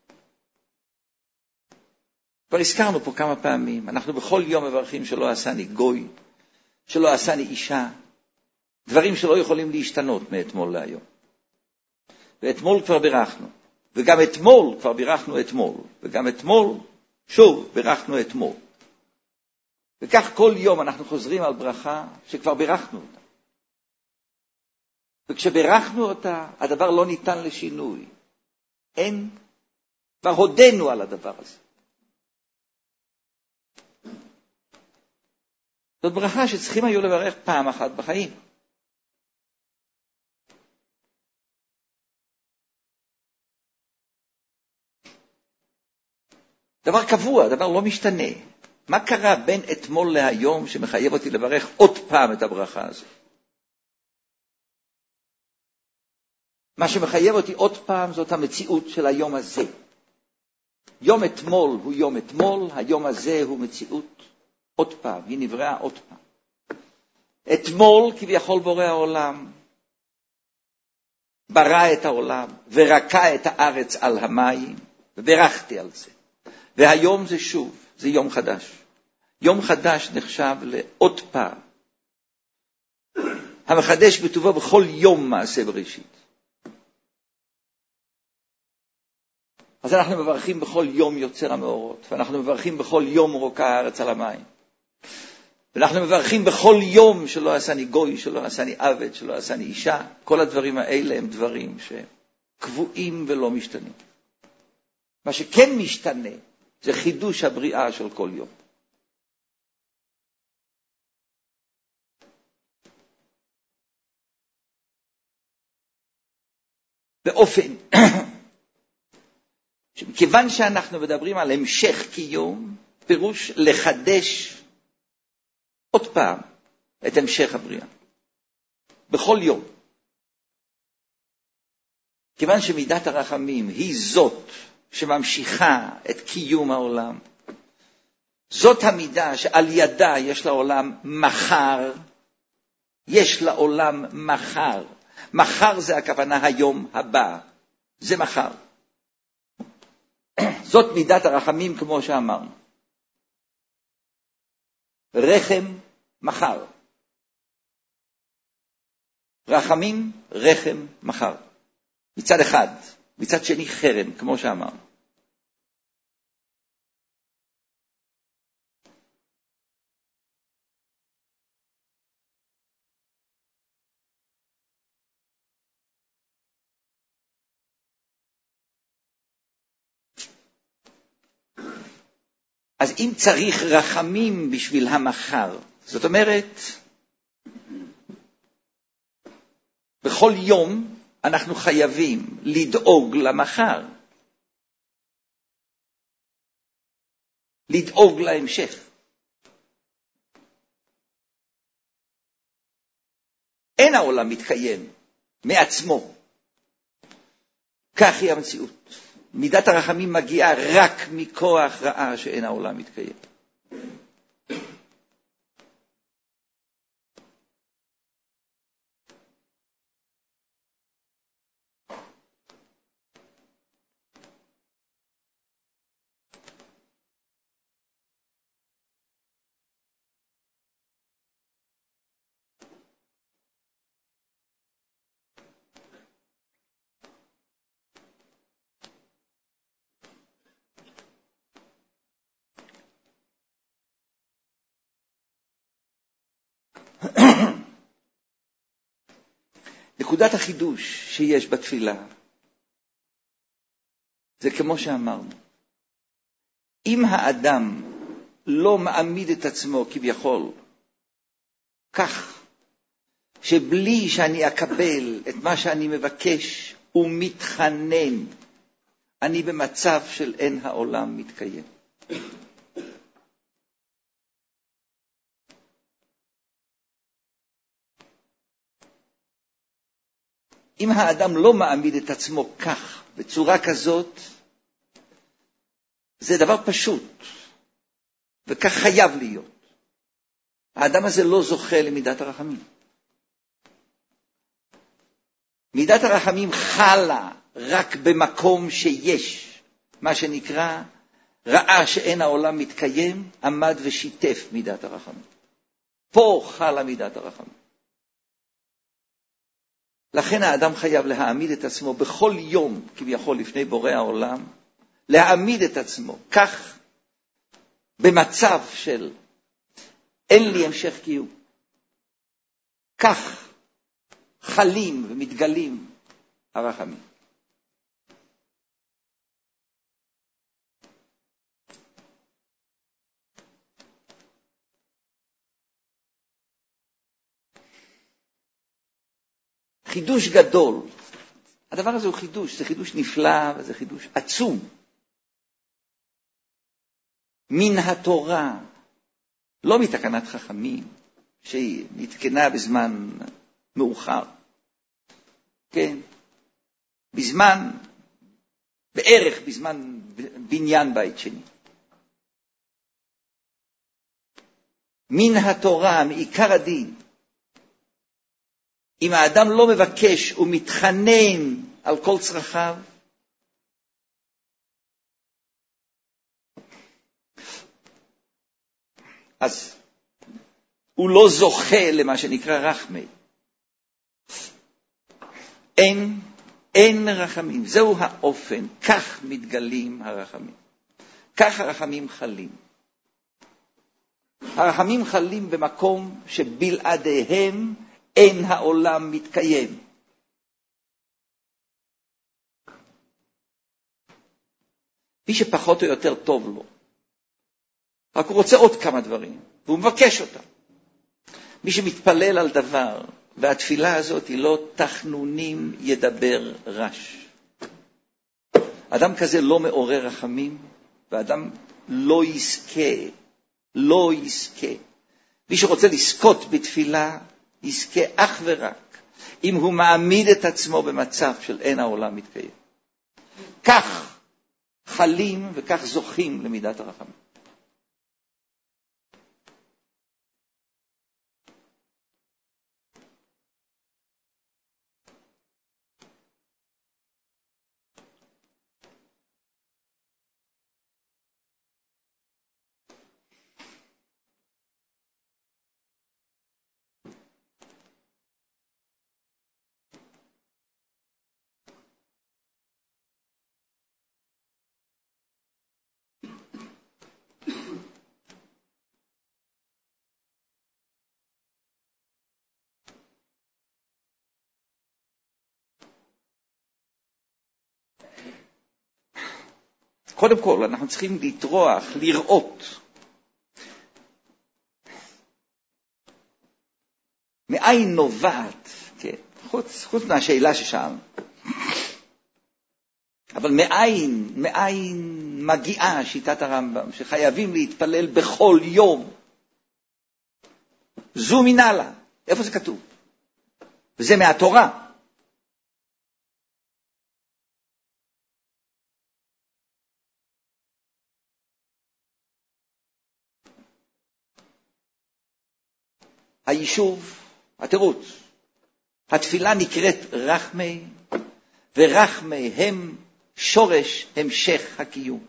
כבר הזכרנו פה כמה פעמים, אנחנו בכל יום מברכים שלא עשני גוי, שלא עשני אישה, דברים שלא יכולים להשתנות מאתמול להיום. ואתמול כבר בירכנו, וגם אתמול כבר בירכנו אתמול, וגם אתמול שוב בירכנו אתמול. וכך כל יום אנחנו חוזרים על ברכה שכבר בירכנו אותה. וכשבירכנו אותה, הדבר לא ניתן לשינוי. כבר הודנו על הדבר הזה. זאת ברכה שצריכים היו לברך פעם אחת בחיים. דבר קבוע, דבר לא משתנה. מה קרה בין אתמול להיום שמחייב אותי לברך עוד פעם את הברכה הזאת? מה שמחייב אותי עוד פעם זאת המציאות של היום הזה. יום אתמול הוא יום אתמול, היום הזה הוא מציאות עוד פעם, היא נבראה עוד פעם. אתמול כביכול בורא העולם, ברא את העולם ורקע את הארץ על המים, וברכתי על זה. והיום זה שוב, זה יום חדש. יום חדש נחשב לעוד פעם. המחדש בטובו בכל יום מעשה בראשית. אז אנחנו מברכים בכל יום יוצר המאורות, ואנחנו מברכים בכל יום רוקע הארץ על המים. ואנחנו מברכים בכל יום שלא עשני גוי, שלא עשני עבד, שלא עשני אישה. כל הדברים האלה הם דברים שקבועים ולא משתנים. מה שכן משתנה זה חידוש הבריאה של כל יום. באופן מכיוון שאנחנו מדברים על המשך קיום, פירוש לחדש עוד פעם את המשך הבריאה. בכל יום. כיוון שמידת הרחמים היא זאת שממשיכה את קיום העולם, זאת המידה שעל ידה יש לעולם מחר, יש לעולם מחר. מחר זה הכוונה היום הבא, זה מחר. זאת מידת הרחמים כמו שאמרנו. רחם מחר. רחמים, רחם מחר. מצד אחד, מצד שני חרם כמו שאמרנו. אז אם צריך רחמים בשביל המחר, זאת אומרת, בכל יום אנחנו חייבים לדאוג למחר, לדאוג להמשך. אין העולם מתקיים מעצמו, כך היא המציאות. מידת הרחמים מגיעה רק מכוח רעה שאין העולם מתקיים. נקודת החידוש שיש בתפילה, זה כמו שאמרנו, אם האדם לא מעמיד את עצמו כביכול, כך שבלי שאני אקבל את מה שאני מבקש ומתחנן, אני במצב של אין העולם מתקיים. אם האדם לא מעמיד את עצמו כך, בצורה כזאת, זה דבר פשוט, וכך חייב להיות. האדם הזה לא זוכה למידת הרחמים. מידת הרחמים חלה רק במקום שיש, מה שנקרא, ראה שאין העולם מתקיים, עמד ושיתף מידת הרחמים. פה חלה מידת הרחמים. לכן האדם חייב להעמיד את עצמו בכל יום, כביכול לפני בורא העולם, להעמיד את עצמו, כך במצב של אין לי המשך קיום. כך חלים ומתגלים הרחמים. חידוש גדול. הדבר הזה הוא חידוש, זה חידוש נפלא וזה חידוש עצום. מן התורה, לא מתקנת חכמים, שהיא נתקנה בזמן מאוחר. כן? בערך בזמן בניין בית שני. מן התורה, מעיקר הדין. אם האדם לא מבקש ומתחנן על כל צרכיו, אז הוא לא זוכה למה שנקרא רחמי. אין רחמים. זהו האופן. כך מתגלים הרחמים. כך הרחמים חלים. הרחמים חלים במקום שבלעדיהם אין העולם מתקיים. מי שפחות או יותר טוב לו, רק הוא רוצה עוד כמה דברים, והוא מבקש אותם. מי שמתפלל על דבר, והתפילה הזאת היא לא תחנונים ידבר רש. אדם כזה לא מעורר רחמים, ואדם לא יזכה. מי שרוצה לזכות בתפילה, יזכה אך ורק, אם הוא מעמיד את עצמו במצב של אין העולם מתקיים. כך חלים וכך זוכים למידת הרחמים. קודם כל, אנחנו צריכים לטרוח, לראות. מאין נובעת, כן, חוץ מהשאלה ששאלנו. אבל מאין מגיעה שיטת הרמב"ם, שחייבים להתפלל בכל יום. זו מנהלה. איפה זה כתוב? וזה מהתורה. היישוב, התירוץ. התפילה נקראת רחמי, ורחמי הם שורש המשך הקיום.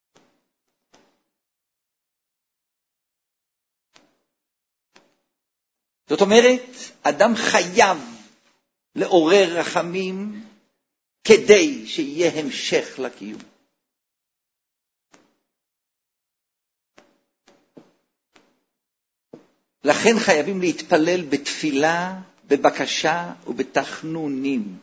זאת אומרת, אדם חייב לעורר רחמים כדי שיהיה המשך לקיום. לכן חייבים להתפלל בתפילה, בבקשה ובתחנונים.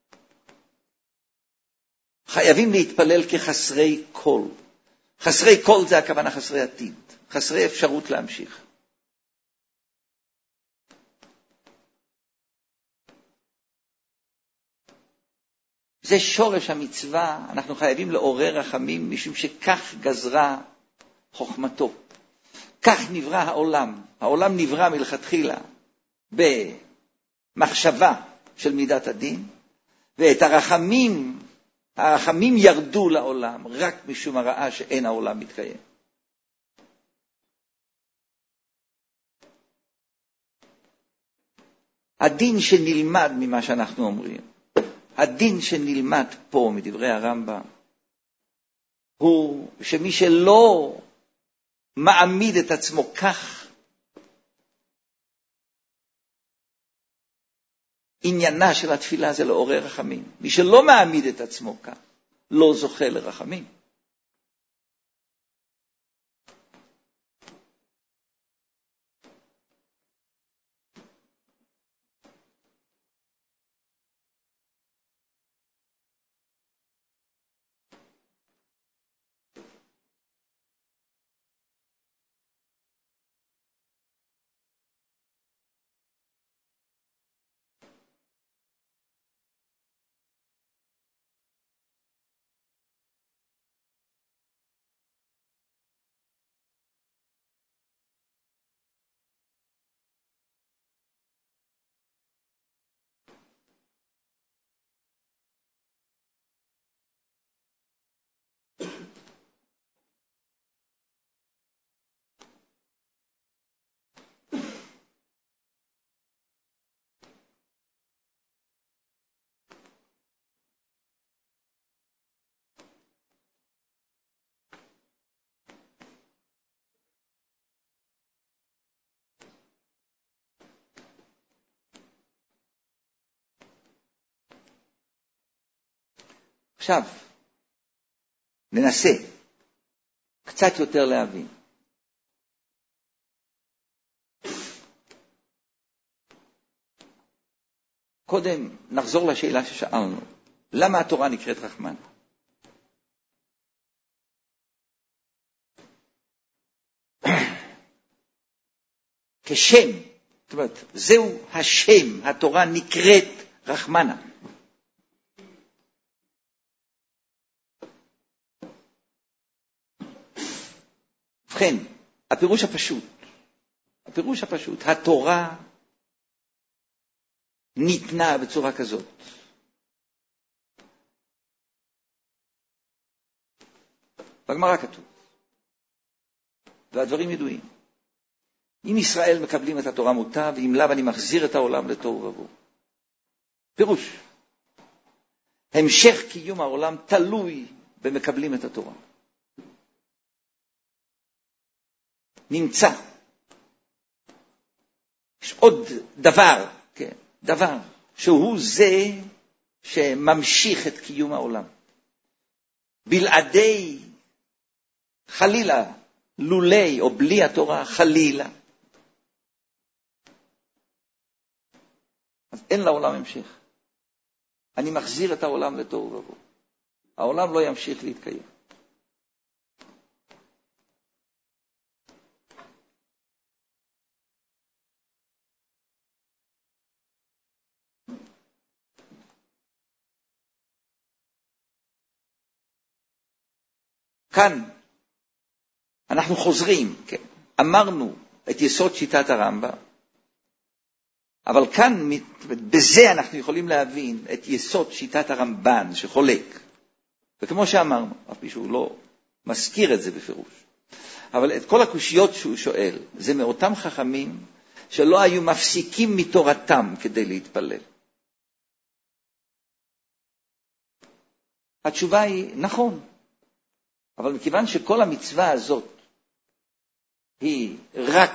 חייבים להתפלל כחסרי כל. חסרי כל זה הכוונה חסרי עתיד, חסרי אפשרות להמשיך. זה שורש המצווה, אנחנו חייבים לעורר רחמים משום שכך גזרה חוכמתו. כך נברא העולם. העולם נברא מלכתחילה במחשבה של מידת הדין, ואת הרחמים ירדו לעולם רק משום הרעה שאין העולם מתקיים. הדין שנלמד ממה שאנחנו אומרים, הדין שנלמד פה מדברי הרמב"ם, הוא שמי שלא מעמיד את עצמו כך, עניינה של התפילה זה לעורר רחמים. מי שלא מעמיד את עצמו כך, לא זוכה לרחמים. עכשיו, ננסה קצת יותר להבין. קודם נחזור לשאלה ששאלנו. למה התורה נקראת רחמן? כשם, זאת אומרת, זהו השם, התורה נקראת רחמנה. ובכן, הפירוש הפשוט, התורה ניתנה בצורה כזאת. בגמרא כתוב, והדברים ידועים. אם ישראל מקבלים את התורה מוטב, ואם לאו אני מחזיר את העולם לתוהו ובוהו. פירוש, המשך קיום העולם תלוי במקבלים את התורה. נמצא. יש עוד דבר, כן, דבר, שהוא זה שממשיך את קיום העולם. בלעדי, חלילה, לולי או בלי התורה, חלילה. אז אין לעולם המשך. אני מחזיר את העולם לתוהו ובוהו. העולם לא ימשיך להתקיים. כאן אנחנו חוזרים, כן. אמרנו את יסוד שיטת הרמב"ם, אבל כאן בזה אנחנו יכולים להבין את יסוד שיטת הרמב"ן שחולק. וכמו שאמרנו, אף מישהו לא מזכיר את זה בפירוש. אבל את כל הקושיות שהוא שואל, זה מאותם חכמים שלא היו מפסיקים מתורתם כדי להתפלל. התשובה היא נכון. אבל מכיוון שכל המצווה הזאת היא רק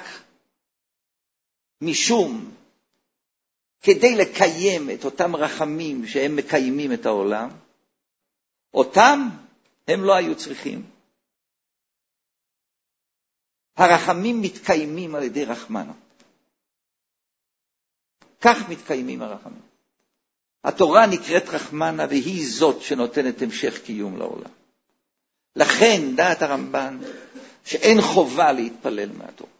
משום כדי לקיים את אותם רחמים שהם מקיימים את העולם, אותם הם לא היו צריכים. הרחמים מתקיימים על ידי רחמנה. כך מתקיימים הרחמים. התורה נקראת רחמנה והיא זאת שנותנת המשך קיום לעולם. לכן דעת הרמב"ן שאין חובה להתפלל מהתורה.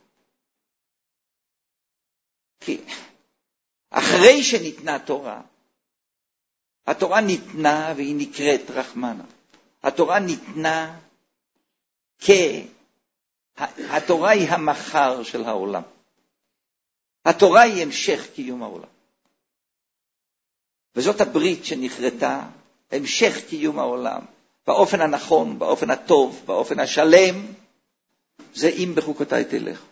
כי אחרי שניתנה תורה, התורה ניתנה והיא נקראת רחמנה. התורה ניתנה התורה היא המחר של העולם. התורה היא המשך קיום העולם. וזאת הברית שנחרטה, המשך קיום העולם. באופן הנכון, באופן הטוב, באופן השלם, זה אם בחוקותיי תלך.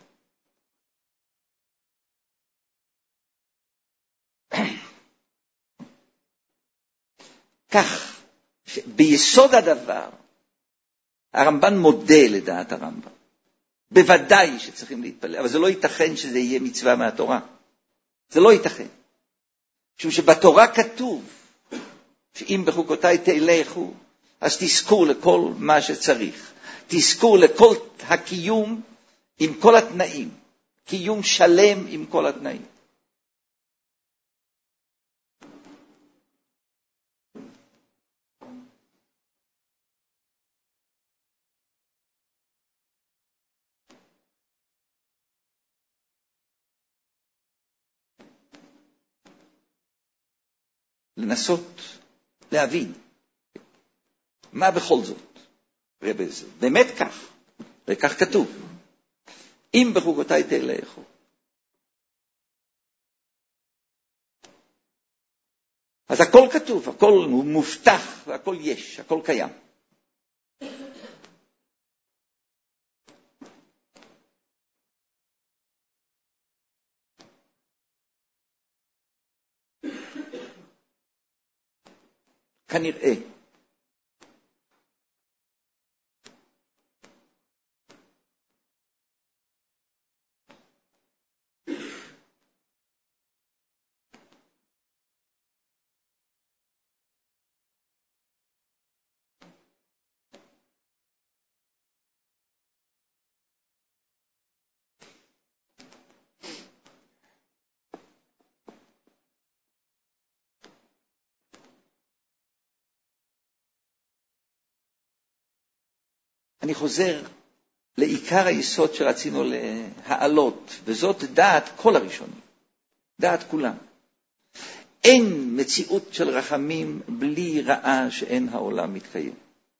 כך, ביסוד הדבר, הרמב"ן מודה לדעת הרמב"ן. בוודאי שצריכים להתפלל, אבל זה לא ייתכן שזה יהיה מצווה מהתורה. זה לא ייתכן. משום שבתורה כתוב, שאם בחוקותיי תלכו, אז תזכו לכל מה שצריך. תזכו לכל הקיום עם כל התנאים. קיום שלם עם כל התנאים. לנסות להבין מה בכל זאת. באמת כך, וכך כתוב. אם בחוקותיי תלכו. אז הכל כתוב, הכל מובטח, והכל יש, הכל קיים. כנראה. אני חוזר לעיקר היסוד שרצינו להעלות, וזאת דעת כל הראשונים, דעת כולם. אין מציאות של רחמים בלי רעה שאין העולם מתקיים.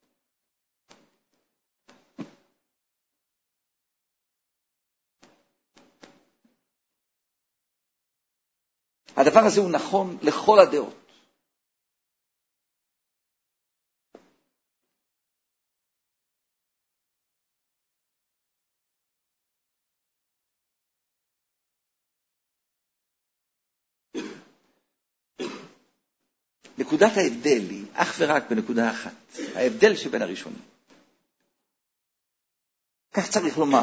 הדבר הזה הוא נכון לכל הדעות. נקודת ההבדל היא אך ורק בנקודה אחת, ההבדל שבין הראשונים. כך צריך לומר.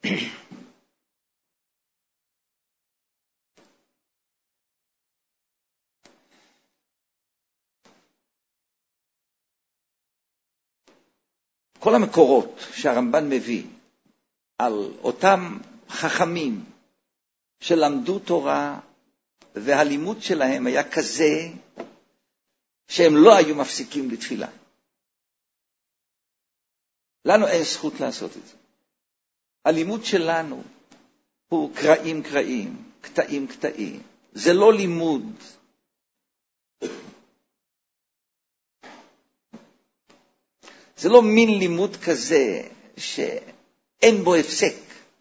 כל המקורות שהרמב"ן מביא על אותם חכמים שלמדו תורה והלימוד שלהם היה כזה שהם לא היו מפסיקים לתפילה. לנו אין זכות לעשות את זה. הלימוד שלנו הוא קראים קראים, קטעים קטעים. זה לא לימוד. זה לא מין לימוד כזה שאין בו הפסק.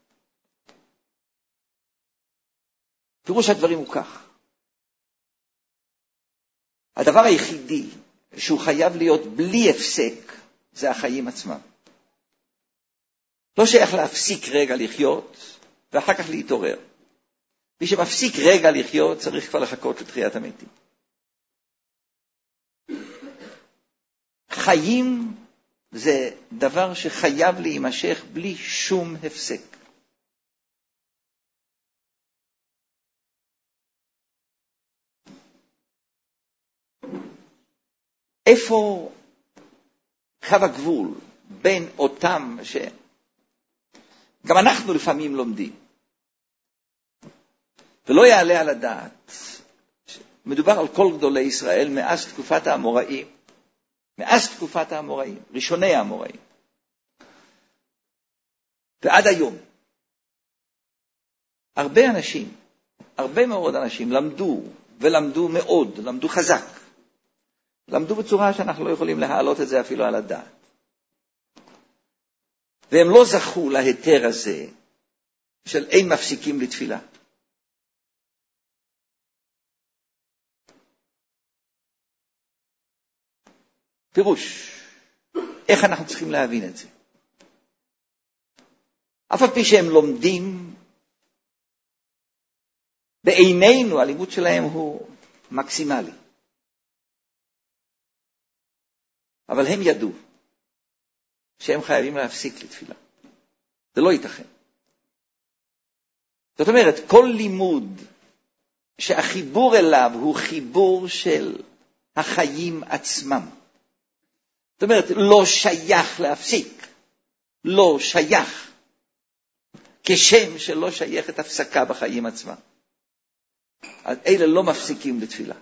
פירוש הדברים הוא כך. הדבר היחידי שהוא חייב להיות בלי הפסק זה החיים עצמם. לא שייך להפסיק רגע לחיות ואחר כך להתעורר. מי שמפסיק רגע לחיות צריך כבר לחכות לתחיית המתים. חיים זה דבר שחייב להימשך בלי שום הפסק. איפה קו הגבול בין אותם גם אנחנו לפעמים לומדים, ולא יעלה על הדעת, מדובר על כל גדולי ישראל מאז תקופת האמוראים, ראשוני האמוראים, ועד היום. הרבה מאוד אנשים למדו מאוד, למדו חזק, למדו בצורה שאנחנו לא יכולים להעלות את זה אפילו על הדעת. והם לא זכו להיתר הזה של אין מפסיקים לתפילה. פירוש, איך אנחנו צריכים להבין את זה? אף על פי שהם לומדים, בעינינו הלימוד שלהם הוא מקסימלי. אבל הם ידעו שהם חייבים להפסיק לתפילה. זה לא ייתכן. זאת אומרת, כל לימוד שהחיבור אליו הוא חיבור של החיים עצמם. זאת אומרת, לא שייך להפסיק. לא שייך. כשם שלא שייכת הפסקה בחיים עצמם. אז אלה לא מפסיקים לתפילה.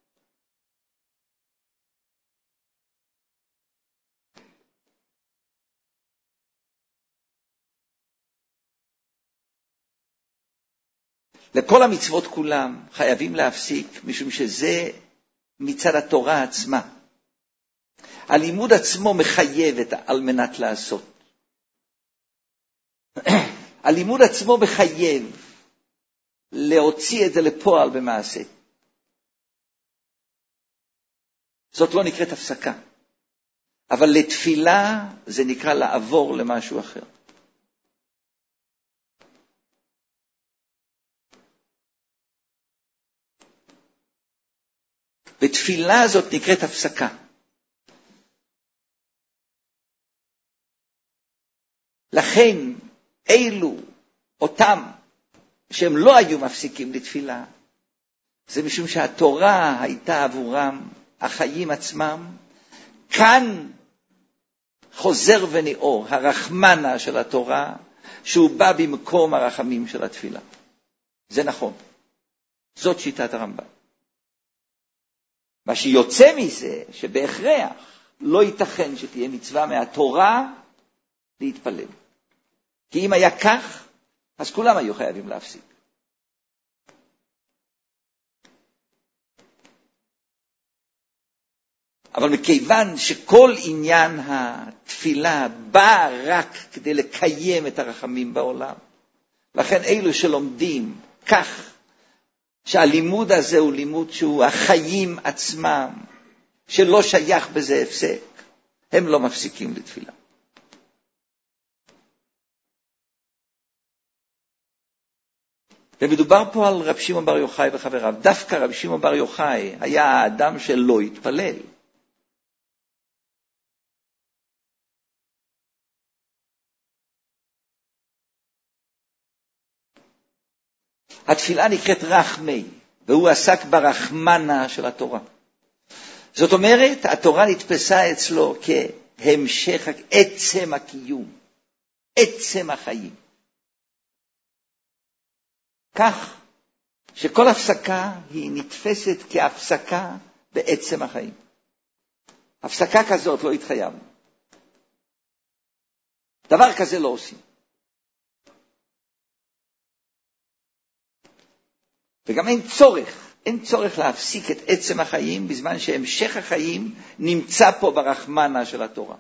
לכל המצוות כולם חייבים להפסיק, משום שזה מצד התורה עצמה. הלימוד עצמו מחייב על מנת לעשות. הלימוד עצמו מחייב להוציא את זה לפועל במעשה. זאת לא נקראת הפסקה. אבל לתפילה זה נקרא לעבור למשהו אחר. בתפילה הזאת נקראת הפסקה. לכן אלו, אותם, שהם לא היו מפסיקים לתפילה, זה משום שהתורה הייתה עבורם, החיים עצמם, כאן חוזר ונאור, הרחמנה של התורה, שהוא בא במקום הרחמים של התפילה. זה נכון. זאת שיטת הרמב"ם. מה שיוצא מזה, שבהכרח לא ייתכן שתהיה מצווה מהתורה להתפלל. כי אם היה כך, אז כולם היו חייבים להפסיק. אבל מכיוון שכל עניין התפילה בא רק כדי לקיים את הרחמים בעולם, לכן אלו שלומדים כך, שהלימוד הזה הוא לימוד שהוא החיים עצמם, שלא שייך בזה הפסק, הם לא מפסיקים לתפילה. ומדובר פה על רב שמעון בר יוחאי וחבריו. דווקא רב שמעון בר יוחאי היה האדם שלא התפלל. התפילה נקראת רחמי, והוא עסק ברחמנה של התורה. זאת אומרת, התורה נתפסה אצלו כהמשך עצם הקיום, עצם החיים. כך שכל הפסקה היא נתפסת כהפסקה בעצם החיים. הפסקה כזאת לא התחייבנו. דבר כזה לא עושים. וגם אין צורך להפסיק את עצם החיים בזמן שהמשך החיים נמצא פה ברחמנה של התורה.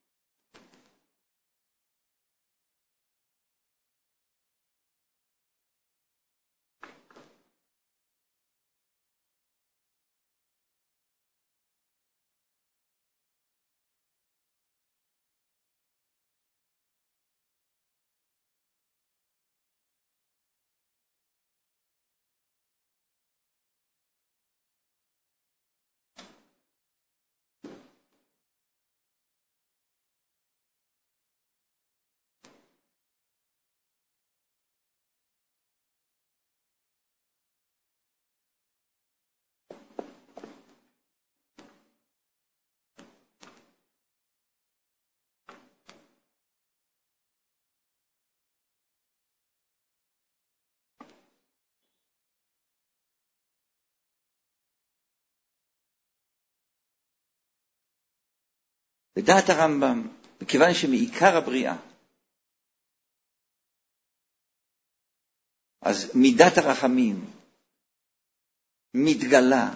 בדעת הרמב"ם, מכיוון שמעיקר הבריאה, אז מידת הרחמים מתגלה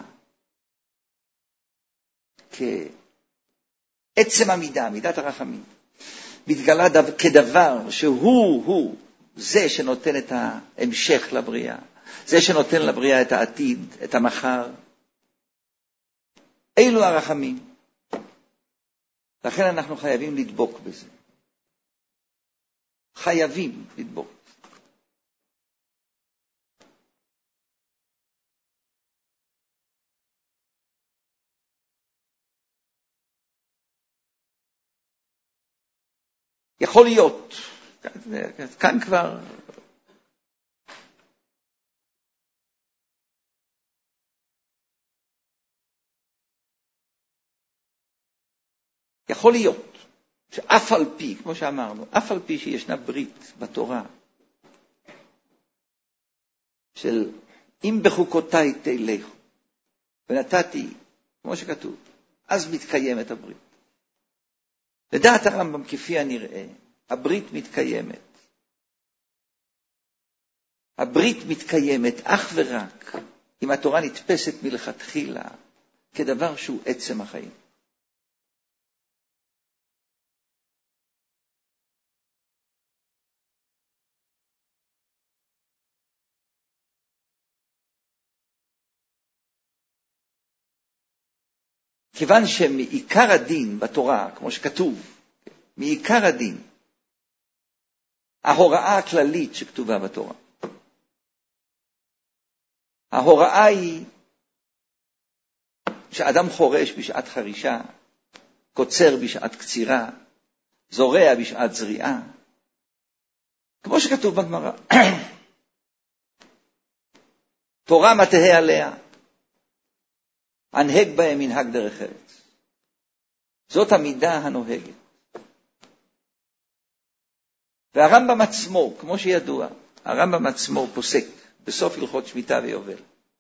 כעצם המידה, מידת הרחמים, מתגלה כדבר שהוא זה שנותן את ההמשך לבריאה, זה שנותן לבריאה את העתיד, את המחר. אלו הרחמים. לכן אנחנו חייבים לדבוק בזה. חייבים לדבוק. יכול להיות, כאן כבר יכול להיות שאף על פי, כמו שאמרנו, אף על פי שישנה ברית בתורה של אם בחוקותיי תלכו ונתתי, כמו שכתוב, אז מתקיימת הברית. לדעת הרמב"ם כפי הנראה, הברית מתקיימת. הברית מתקיימת אך ורק אם התורה נתפסת מלכתחילה כדבר שהוא עצם החיים. כיוון שמעיקר הדין בתורה, כמו שכתוב, מעיקר הדין, ההוראה הכללית שכתובה בתורה, ההוראה היא שאדם חורש בשעת חרישה, קוצר בשעת קצירה, זורע בשעת זריעה, כמו שכתוב בגמרא, תורה מה תהא עליה, הנהג בהם מנהג דרך ארץ. זאת המידה הנוהגת. והרמב"ם עצמו, כמו שידוע, הרמב"ם עצמו פוסק בסוף הלכות שמיטה ויובל,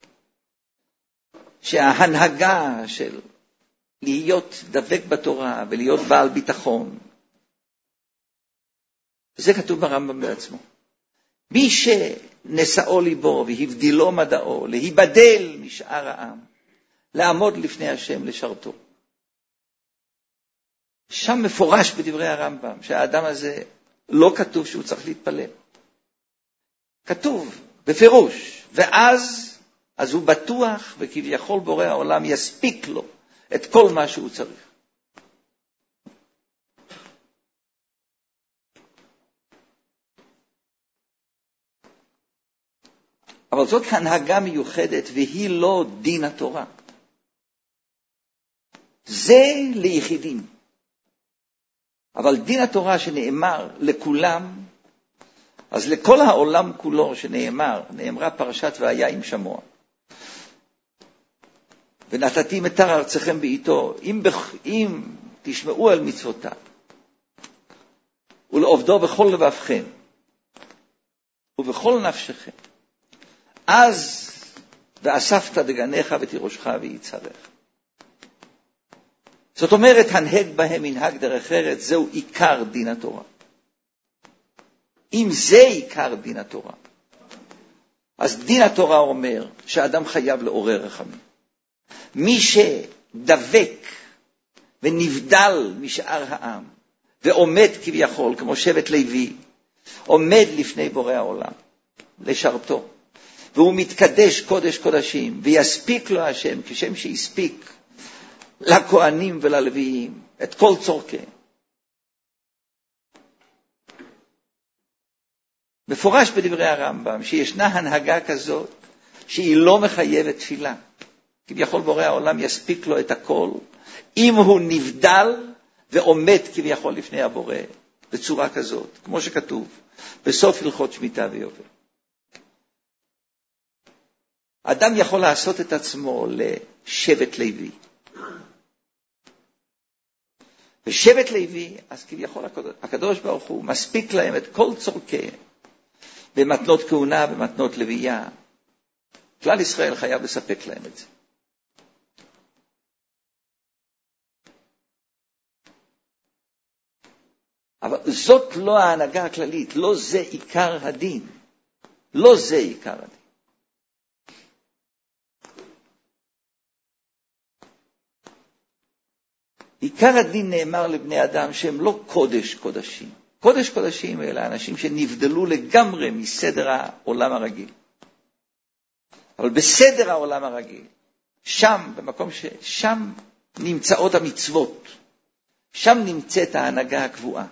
שההנהגה של להיות דבק בתורה ולהיות בעל ביטחון, זה כתוב ברמב"ם בעצמו. מי שנשאו ליבו והבדילו מדעו, להיבדל משאר העם, לעמוד לפני השם לשרתו. שם מפורש בדברי הרמב"ם שהאדם הזה לא כתוב שהוא צריך להתפלל. כתוב בפירוש, ואז הוא בטוח וכביכול בורא העולם יספיק לו את כל מה שהוא צריך. אבל זאת הנהגה מיוחדת והיא לא דין התורה. זה ליחידים. אבל דין התורה שנאמר לכולם, אז לכל העולם כולו נאמרה פרשת והיה עם שמוע. ונתתי מטר ארצכם בעיתו, אם תשמעו על מצוותיו, ולעובדו בכל לבבכם, ובכל נפשכם, אז ואספת דגניך ותירושך ויצרך. זאת אומרת, הנהג בהם מנהג דרך ארץ, זהו עיקר דין התורה. אם זה עיקר דין התורה, אז דין התורה אומר שהאדם חייב לעורר רחמים. מי שדבק ונבדל משאר העם, ועומד כביכול, כמו שבט לוי, עומד לפני בורא העולם, לשרתו, והוא מתקדש קודש קודשים, ויספיק לו השם כשם שיספיק לכהנים וללוויים את כל צורכיהם. מפורש בדברי הרמב"ם שישנה הנהגה כזאת שהיא לא מחייבת תפילה. כביכול בורא העולם יספיק לו את הכל, אם הוא נבדל ועומד כביכול לפני הבורא בצורה כזאת, כמו שכתוב בסוף הלכות שמיטה ויובל. אדם יכול לעשות את עצמו לשבט לוי. ושבט לוי, אז כביכול הקדוש ברוך הוא מספיק להם את כל צורכיהם, במתנות כהונה, במתנות לוויה. כלל ישראל חייב לספק להם את זה. אבל זאת לא ההנהגה הכללית, לא זה עיקר הדין. לא זה עיקר הדין. עיקר הדין נאמר לבני אדם שהם לא קודש קודשים. קודש קודשים אלה אנשים שנבדלו לגמרי מסדר העולם הרגיל. אבל בסדר העולם הרגיל, שם, במקום שם נמצאות המצוות, שם נמצאת ההנהגה הקבועה.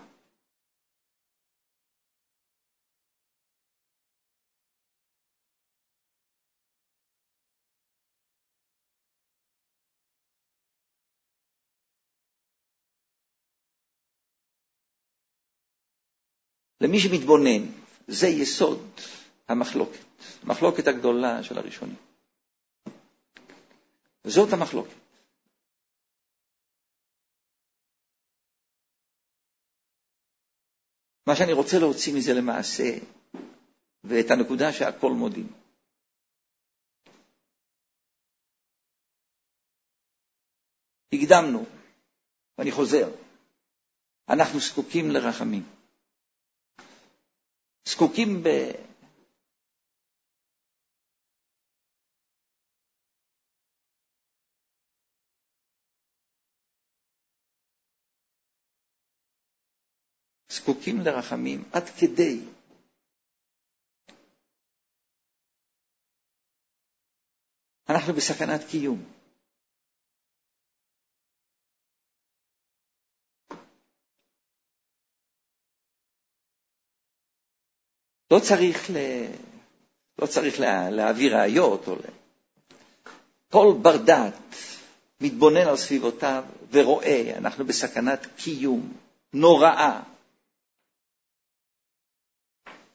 למי שמתבונן, זה יסוד המחלוקת, המחלוקת הגדולה של הראשונים. וזאת המחלוקת. מה שאני רוצה להוציא מזה למעשה, ואת הנקודה שהכל מודים. הקדמנו, ואני חוזר, אנחנו זקוקים לרחמים. זקוקים זקוקים לרחמים עד כדי אנחנו בסכנת קיום. לא צריך להעביר ראיות. כל בר דעת מתבונן על סביבותיו ורואה, אנחנו בסכנת קיום נוראה.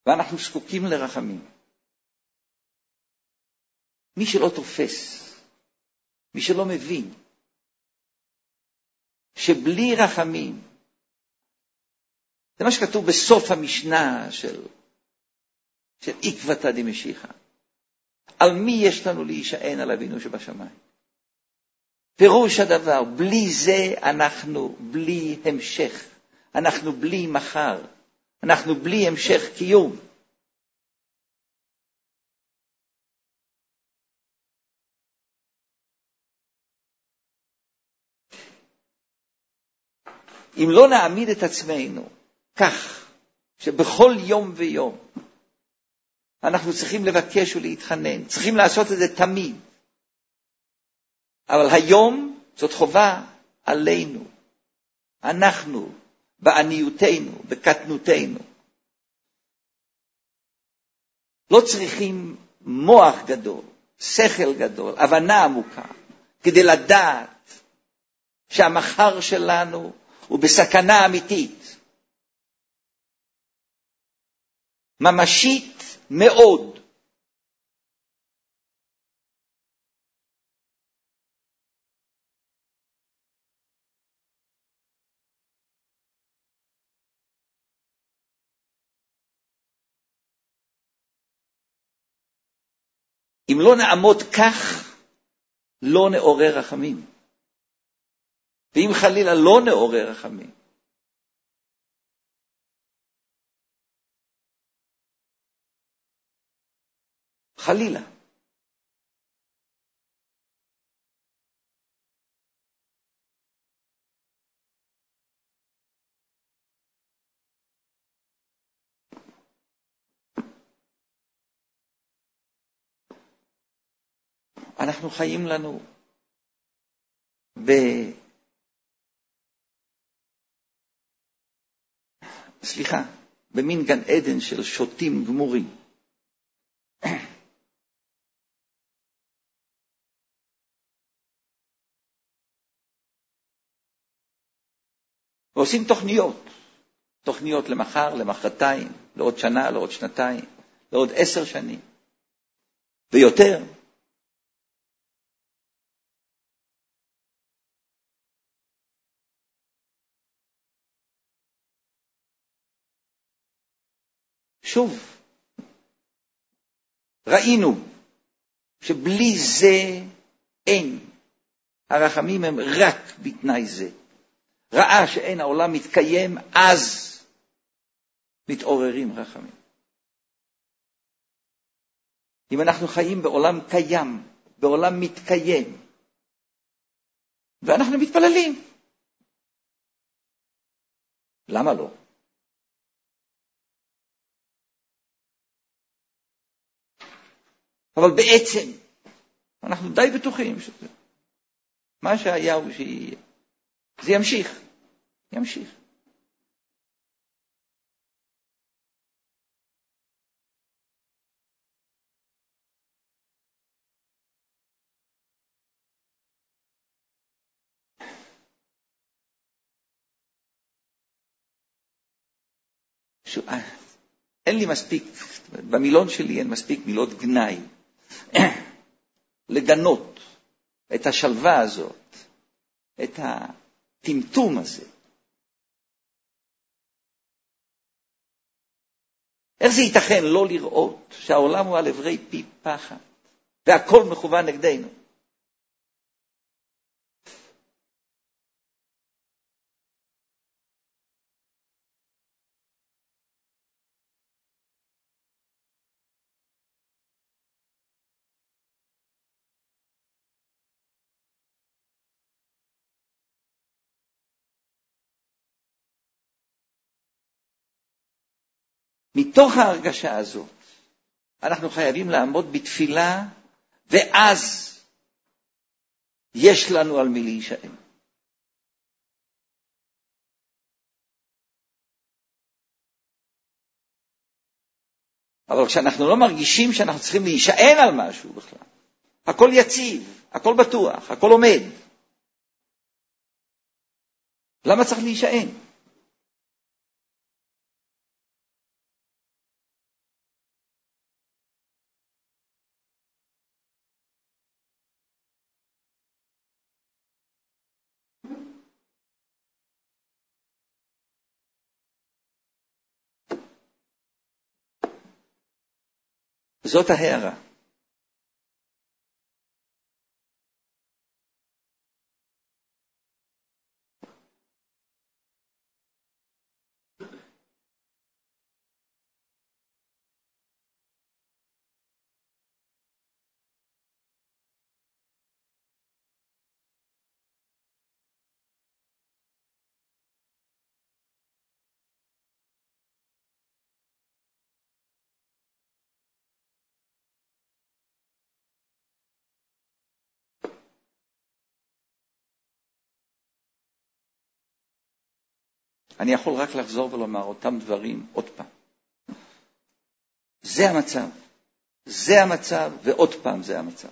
ואנחנו זקוקים לרחמים. מי שלא תופס, מי שלא מבין, שבלי רחמים, זה מה שכתוב בסוף המשנה של עקבתא דמשיחא. על מי יש לנו להישען? על אבינו שבשמיים. פירוש הדבר, בלי זה אנחנו בלי המשך, אנחנו בלי מחר, אנחנו בלי המשך קיום. אם לא נעמיד את עצמנו כך, שבכל יום ויום אנחנו צריכים לבקש ולהתחנן, צריכים לעשות את זה תמיד. אבל היום זאת חובה עלינו. אנחנו, בעניותנו, בקטנותנו, לא צריכים מוח גדול, שכל גדול, הבנה עמוקה, כדי לדעת שהמחר שלנו הוא בסכנה אמיתית, ממשית מאוד. אם לא נעמוד כך, לא נעורר רחמים. ואם חלילה לא נעורר רחמים, חלילה, אנחנו חיים לנו במין גן עדן של שוטים גמורים. ועושים תוכניות למחר, למחרתיים, לעוד שנה, לעוד שנתיים, לעוד 10 שנים, ויותר. שוב, ראינו שבלי זה אין. הרחמים הם רק בתנאי זה. ראה שאין העולם מתקיים, אז מתעוררים רחמים. אם אנחנו חיים בעולם קיים, בעולם מתקיים, ואנחנו מתפללים, למה לא? אבל בעצם אנחנו די בטוחים שזה מה שהיה הוא שיהיה. זה ימשיך. אין לי מספיק, במילון שלי אין מספיק מילות גנאי, לגנות את השלווה הזאת, את הטמטום הזה. איך זה ייתכן לא לראות שהעולם הוא על עברי פי פחת, והכל מכוון נגדנו? מתוך ההרגשה הזאת, אנחנו חייבים לעמוד בתפילה, ואז יש לנו על מי להישען. אבל כשאנחנו לא מרגישים שאנחנו צריכים להישען על משהו בכלל, הכל יציב, הכל בטוח, הכל עומד. למה צריך להישען? זאת ההערה. אני יכול רק לחזור ולומר אותם דברים עוד פעם. זה המצב. זה המצב, ועוד פעם זה המצב.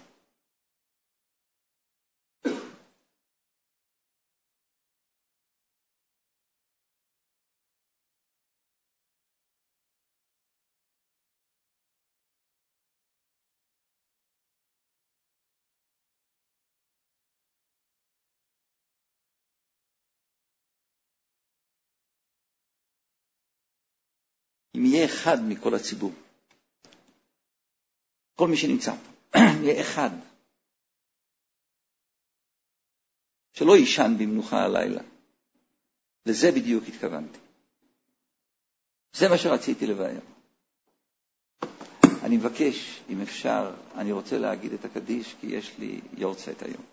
אם יהיה אחד מכל הציבור, כל מי שנמצא פה, יהיה אחד, שלא יישן במנוחה הלילה. לזה בדיוק התכוונתי. זה מה שרציתי לבאר. אני מבקש, אם אפשר, אני רוצה להגיד את הקדיש, כי יש לי יורצייט היום.